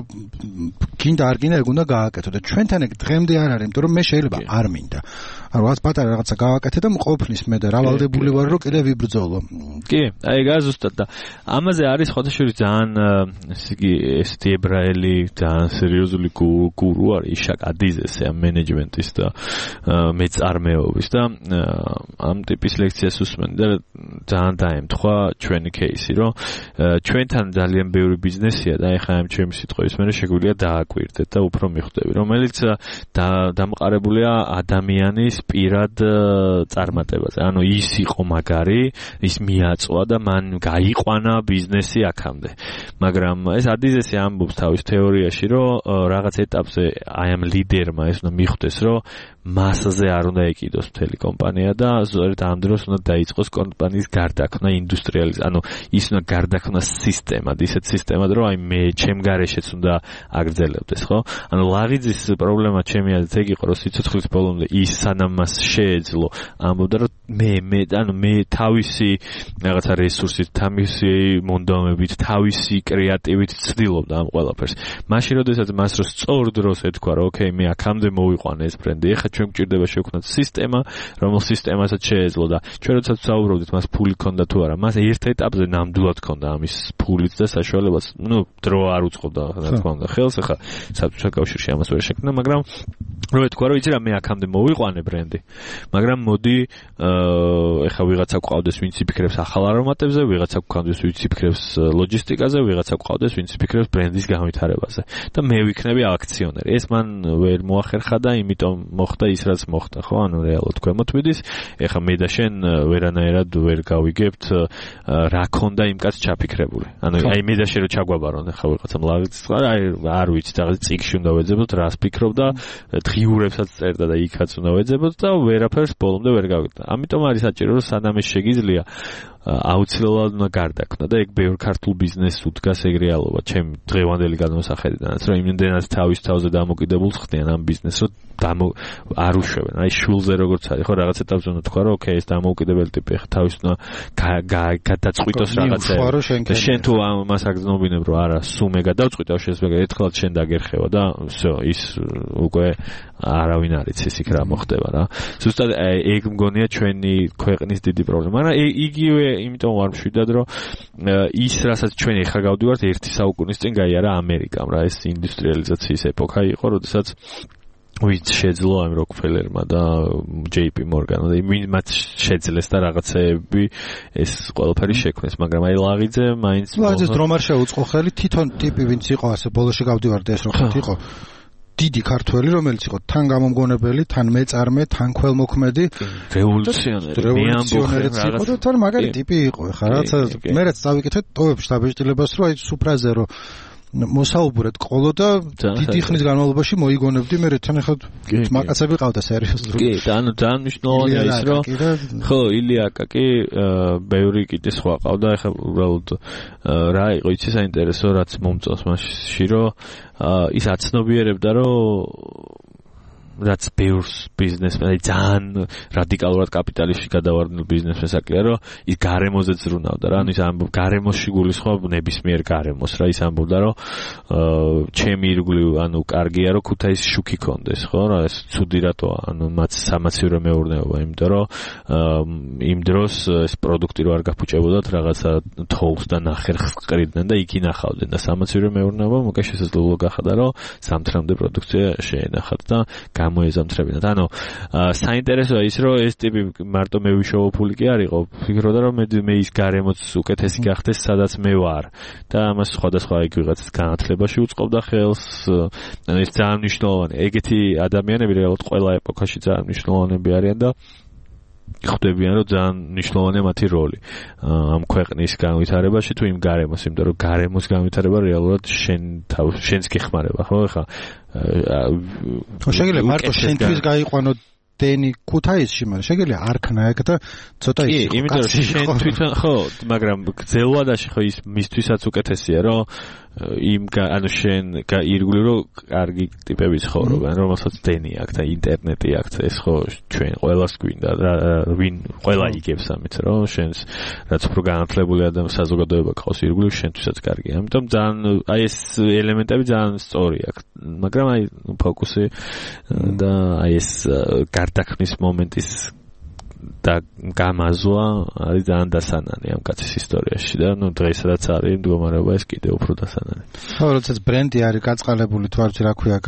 გინდა არ გინდა ეგ უნდა გააკეთო და ჩვენთან ეგ დღემდე არ არის, იმიტომ რომ მე შეიძლება არ მინდა. ანუ რაღაც პატარა რაღაცა გავაკეთე და მყოფნის მე და რა ვალდებული ვარ რომ კიდე ვიბრძოლო. კი, აი ეგ ზუსტად და ამაზე არის ხოთაშური ძალიან ესე იგი ესეთი ებრაელი ძალიან სერიოზული გურუ არის იშაკ აძიზესი ამ მენეჯმენტის და მეწარმეობის და ამ ტიპის ლექციას უსმენ და ძალიან დაემთხვა ჩვენი кейსი რომ ჩვენთან ძალიან ბევრი ბიზნესია და ეხლა ამ ჩემი სიტყვის მე შეგვიძლია დააკვირდეთ და უფრო მიხვდები რომელიც დამყარებულია ადამიანის პირად წარმატებაზე ანუ ის იყო მაგარი ის მიაწვა და მან გაიყვანა ბიზნესი აქამდე მაგრამ ეს აძიზესი ამბობს თავის თეორიაში რომ რაღაც ეტაპზე აი ამ ლიდერმა ეს უნდა მიხვდეს რომ მასაზე არ უნდა ეკიდოს მთელი კომპანია და ზოგადად ამ დროს უნდა დაიწყოს კომპანიის გარდაქმნა ინდუსტრიალიზ ანუ ის უნდა გარდაქმნას სისტემად ისეთ სისტემად რომ აი მე ჩემ გარეშეც უნდა აგრძელებდეს ხო ანუ ლაღიძის პრობლემა ჩემი აზრით ეგ იყო რომ სიცოცხლის ბოლომდე ის სანამ მას შეეძლო ამბობდა რომ მე მე ანუ მე თავისი რაღაცა რესურსით თავისი მონდომებით თავისი კრეატივით ცდილობდა ამ ყველაფერს მაშინ როდესაც მას რო სწორ დროს ეთქვა რომ ოკეი მე აქამდე მოვიყვანე ეს ბრენდი ეხლა ჩვენ გვჭირდება შევქნათ სისტემა რომელ სისტემასაც შეეძლო და ჩვენ როდესაც ვსაუბრობდით მას ფული ქონდა თუ არა მას ერთ ეტაპზე ნამდვილად ქონდა ამის ფულიც და საშუალებაც ნუ დრო არ უწყობდა რა თქმა უნდა ხელს ეხლა საბჭოთა კავშირში ამას ვერ შექმნა მაგრამ რო ეთქვა რომ იცი რა მე აქამდე მოვიყვანე ბრენდი მაგრამ მოდი ეხა ვიღაცა გვყავდეს ვინც იფიქრებს ახალ არომატებზე ვიღაცა გვყავდეს ვინც იფიქრებს ლოჯისტიკაზე ვიღაცა გვყავდეს ვინც იფიქრებს ბრენდის განვითარებაზე და მე ვიქნები აქციონერი ეს მან ვერ მოახერხა და იმიტომ მოხდა ის რაც მოხდა ხო ანუ რეალურად ქვემოთვიდის ეხა მე და შენ ვერანაირად ვერ გავიგებთ რა ქონდა იმ კაც ჩაფიქრებული ანუ აი მე და შენ რო ჩაგვაბარონ ეხა ვიღაცა ლაღიც აი არ ვიცი რაღაც წიგში უნდა ვეძებოთ რას ფიქრობდა ღიურებსაც წერდა და იქაც უნდა ვეძებოთ და ვერაფერს ბოლომდე ვერ გავიგდა. ამიტომ არის საჭირო რომ სანამ ეს შეგიძლია აუცილებლად უნდა გარდაქმნა და ეგ ბევრ ქართულ ბიზნესს უდგას ეგ რეალობა ჩემი დღევანდელი გადმოსახედიდანაც რომ იმდენად თავის თავზე დამოკიდებულს ხდიან ამ ბიზნესს რომ დამო არ უშვებენ აი შულზე როგორც არის ხო რაღაც ეტაპზე უნდა თქვა რომ ოკეი ეს დამოუკიდებელი ტიპი ხა თავის უნდა გადაწყვიტოს რაღაცა და შენ თუ ამას აგზნობინებ რომ არა სულ მე გადავწყვიტავ შენს მე ერთხელაც შენ დაგერხევა და всё ის უკვე არავინ არ იცის იქ რა მოხდება რა ზუსტად ეგ მგონია ჩვენი ქვეყნის დიდი პრობლემა მაგრამ იგივე იმიტომ ვარ მშვიდად რომ ის რასაც ჩვენ ეხლა გავდივართ ერთი საუკუნის წინ გაიარა ამერიკამ რა ეს ინდუსტრიალიზაციის ეპოქა იყო როდესაც ვინც შეძლო ამ როკფელერმა და ჯეი პი მორგანმა და ვინც მათ შეძლეს და რაღაცეები ეს ყველაფერი შექმნეს მაგრამ აი ლაღიძე მაინც ლაღიძეს დრომ არ შეუწყო ხელი თვითონ ტიპი ვინც იყო ასე ბოლოში გავდივართ ეს რო ხო იყო დიდი ქართველი რომელიც იყო თან გამომგონებელი თან მეწარმე თან ქველმოქმედი რევოლუციონერი მე ამბობ რაღაც და თან მაგარი ტიპი იყო ხა რაღაცა მე რაც დავიკითხე ტოვებს დაბეჭდილებას რომ აი სუფრაზე რომ მოსაუბრეთ ყოლო და დიდი ხნის განმავლობაში მოიგონებდი მე თან ახლა მაკაცები ყავდა სერიოზულად კი და ანუ ძალიან მნიშვნელოვანია ის რომ ხო ილიაკა კი ბევრი კიდე სხვა ყავდა ახლა უბრალოდ რა იყო იცი საინტერესო რაც მომწონს მასში რომ ის აცნობიერებდა რომ რაც ბევრს ბიზნესმენი ძალიან რადიკალურად კაპიტალისტში გადავარდნილ ბიზნესმენს აკია რომ ის გარემოზე ზრუნავდა რა ანუ ის ამბობ გარემოში გულისხმობ ნებისმიერ გარემოს რა ის ამბობდა რომ ჩემი ირგვლივ ანუ კარგია რომ ქუთაისის შუქი კონდეს ხო რა ეს ცუდი რატოა ანუ მათ სამაცივრო მეურნეობა იმიტომ რომ იმ დროს ეს პროდუქტი რო არ გაფუჭებოდათ რაღაცა თოვლს და ნახერხს ყრიდნენ და იქ ინახავდნენ და სამაცივრო მეურნეობა მოკა შესაძლებლო გახდა რომ სამთრამდე პროდუქცია შეენახათ და მოეზამთრებინათ. ანუ საინტერესოა ის რომ ეს ტიპი მარტო მე ვიშოვებული კი არ იყო. ფიქრობდა რომ მე მე ის გარემოც უკეთესი გახდეს სადაც მე ვარ და ამას სხვადასხვა იქ ვიღაცის განათლებაში უწყობდა ხელს. ანუ ეს ძალიან მნიშვნელოვანი. ეგეთი ადამიანები რეალურად ყველა ეპოქაში ძალიან მნიშვნელოვანები არიან და ხვდებიან რომ ძალიან მნიშვნელოვანია მათი როლი ამ ქვეყნის განვითარებაში თუ იმ გარემოს, იმიტომ რომ გარემოს განვითარება რეალურად შენ შენს გეხმარება, ხო? ეხლა ხო შეგიძლია მარტო შენთვის გაიყვანო დენი ქუთაისში, მაგრამ შეგიძლია არქნა ეგ და ცოტა ის კი, იმიტომ რომ შენ თვითონ ხო, მაგრამ გზელვადაში ხო ის მისთვისაც უკეთესია, რომ იმ ანუ შენ ირგვლივ რომ კარგი ტიპები ცხოვრობენ, რომელსაც დენი აქვს და ინტერნეტი აქვს, ეს ხო ჩვენ ყველას გვინდა და ვინ ყველა იგებს ამით, რომ შენს რაც უფრო განათლებული ადამიანი საზოგადოება ყავს ირგვლივ შენთვისაც კარგია. ამიტომ ძალიან აი ეს ელემენტები ძალიან სწორი აქვს, მაგრამ აი ფოკუსი და აი ეს გარდაქმნის მომენტის და გამაზვა არის ძალიან დასანანი ამ კაცის ისტორიაში და ნუ დღეს რაც არის მდგომარეობა ეს კიდევ უფრო დასანანი. ხო, როდესაც ბრენდი არის გაწყალებული თუ არ ვიცი რა ქვია,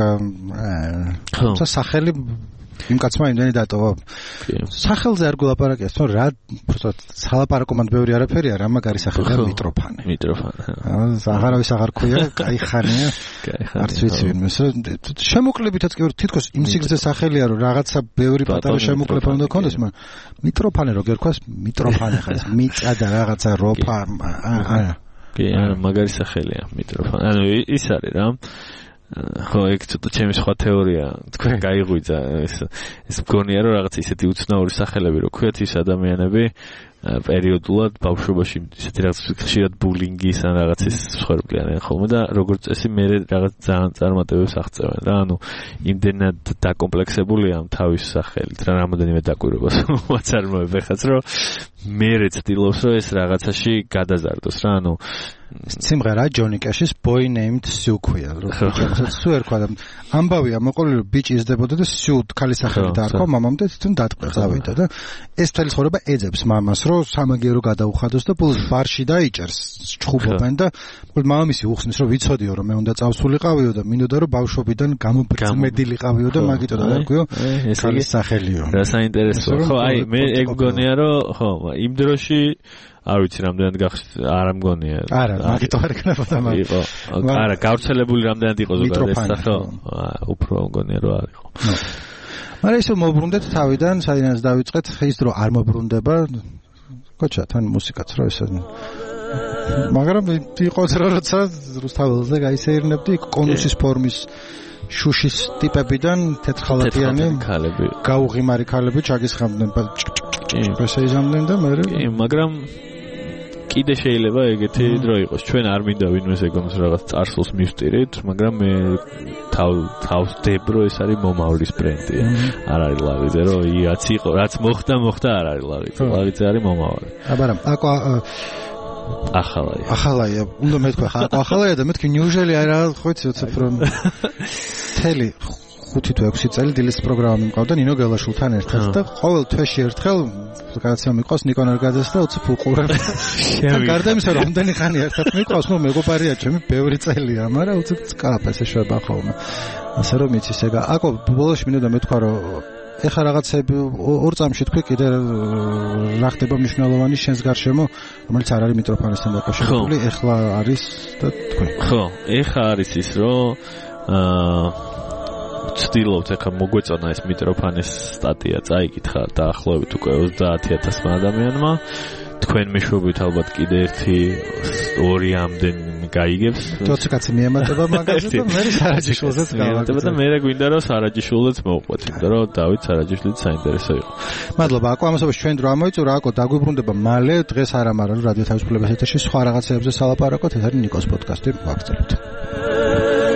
თუმცა სახელი იმ კაცმა იმდენი დატოვა. სახელზე არ გულაპარაკია, თორე რა უბრალოდ სალაპარაკომად ბევრი არაფერი არა, მაგარი სახელია მიტროფანე. მიტროფანე. აღარავის აღარ ქვია, კაი ხანია. კაი ხანია. არც ვიცი ვინმე. შემოკლებით კი თითქოს იმ სიგრძე სახელია, რომ რაღაცა ბევრი პატარა შემოკლება უნდა ქონდეს, მაგრამ მიტროფანე რო გერქვას, მიტროფანე ხარ, მიწა და რაღაცა როფა. არა. კი, არა, მაგარი სახელია მიტროფანე. ანუ ის არის რა. ხო, ეგ ცოტა ჩემი სხვა თეორია თქვენ გაიღვიძა ეს ეს მგონია რომ რაღაც ისეთი უცნაური სახელები რო ქვიათ ის ადამიანები პერიოდულად ბავშვობაში ისეთი რაღაც ხშირად ბულინგის ან რაღაცის ცხოვრობდნენ ხოლმე და როგორც წესი მე რაღაც ძალიან წარმატებებს აღწევენ რა ანუ იმდენად დაკომპლექსებულია ამ თავის სახელით რა რამოდენიმე დაკვირვებას ვაცარ მოებეხაც რომ მე რეცდილობს რომ ეს რაღაცაში გადაზარდოს რა ანუ სიმღერა ჯონი კეშის Boy Named Sue ქვია როგორც სუ ერქვა და ამბავია მოყოლი რომ ბიჭი იზრდებოდა და სუ ქალის სახელით დაარქვა მამამ და თვითონ დატყვეს ავიდა და ეს მთელი ცხოვრება ეძებს მამას რომ რომ სამაგიერო გადაუხადოს და ბოლოს ბარში დაიჭერს ჩხუბობენ და მოკლედ მამამისი უხსნის რომ ვიცოდიო რომ მე უნდა წავსულიყავიო და მინდოდა რომ ბავშვობიდან გამომბრძმედილიყავიო და მაგიტო და დაგვიო ეს სახელიო რა საინტერესოა ხო აი მე ეგ მგონია რომ ხო იმ დროში არ ვიცი რამდენად გახსოვთ არ მგონია არა მაგიტო არ იქნებოდა მაგიტო არა გავრცელებული რამდენად იყო ზოგადად ეს ხო უფრო მგონია რომ არ იყო მაგრამ ისე მოbrunდეთ თავიდან საიდან დავიწყეთ ის დრო არ მოbrunდება კოჩა თან მუსიკაც რო ესე მაგრამ იყო როცა რუსთაველზე გაისეირნებდი კონუსის ფორმის შუშის ტიპებიდან თეთრხალატიანი ქალები გაუღიმარი ქალები ჩაგისხამდნენ ესე იზამდნენ და მე კი მაგრამ კიდე შეიძლება ეგეთი დრო იყოს ჩვენ არ მინდა ვინმეს ეგონოს რაღაც წარსულს მივსტირით მაგრამ მე თავ თავს დებრო ეს არის მომავლის ბრენდი არ არის ლაღიძე რომ რაც იყო რაც მოხდა მოხდა არ არის ლაღიძე ლაღიძე არის მომავალი აბარამ აკვა ახალია ახალია უნდა მეთქვა ახალია და მეთქი ნიუჟელი არა ხო იცი უცებ რომ თელი ხუთი თუ ექვსი წელი დილის პროგრამა მიყავდა ნინო გელაშულთან ერთად და ყოველ თვეში ერთხელ გადაცემა მიყავს ნიკონ ერგაძეს და უცებ უყურებ გარდა იმისა რომ ამდენი ხანი ერთად მიყავს ნუ მეგობარია ჩემი ბევრი წელია მაგრამ უცებ წკაფ ესე შვება ხოლმე ასე რომ იცის ეგა აკო ბოლოში მინდა მეთქვა რომ ეხა რაღაცები ორ წამში თქვი კიდე რა ხდება მნიშვნელოვანი შენს გარშემო რომელიც არ არის მიტროფანესთან დაკავშირებული ეხლა არის და თქვი ხო ეხა არის ის რომ აა ცდილობთ ეხა მოგვეწონა ეს მიტროფანის სტატია წაიკითხა დაახლოებით უკვე ოცდაათი ათასმა ადამიანმა თქვენ მეშვეობით ალბათ კიდე ერთი ორი ამდენი გაიგებს თორე კაცი მიემატება მაგაზე და მე სარაჯიშვილზეც გავაკეთებ და მე გვინდა რომ სარაჯიშვილზეც მოვყვეთ იმიტომ რომ დავით სარაჯიშვილიც საინტერესო იყო მადლობა აკო ამასობაში ჩვენ დრო ამოიწურა აკო დაგვიბრუნდება მალე დღეს არ ამარა რადიო თავისუფლების ეთერში სხვა რაღაცეებზე სალაპარაკოთ ეს არის ნიკოს პოდკასტი ვაგრძელებთ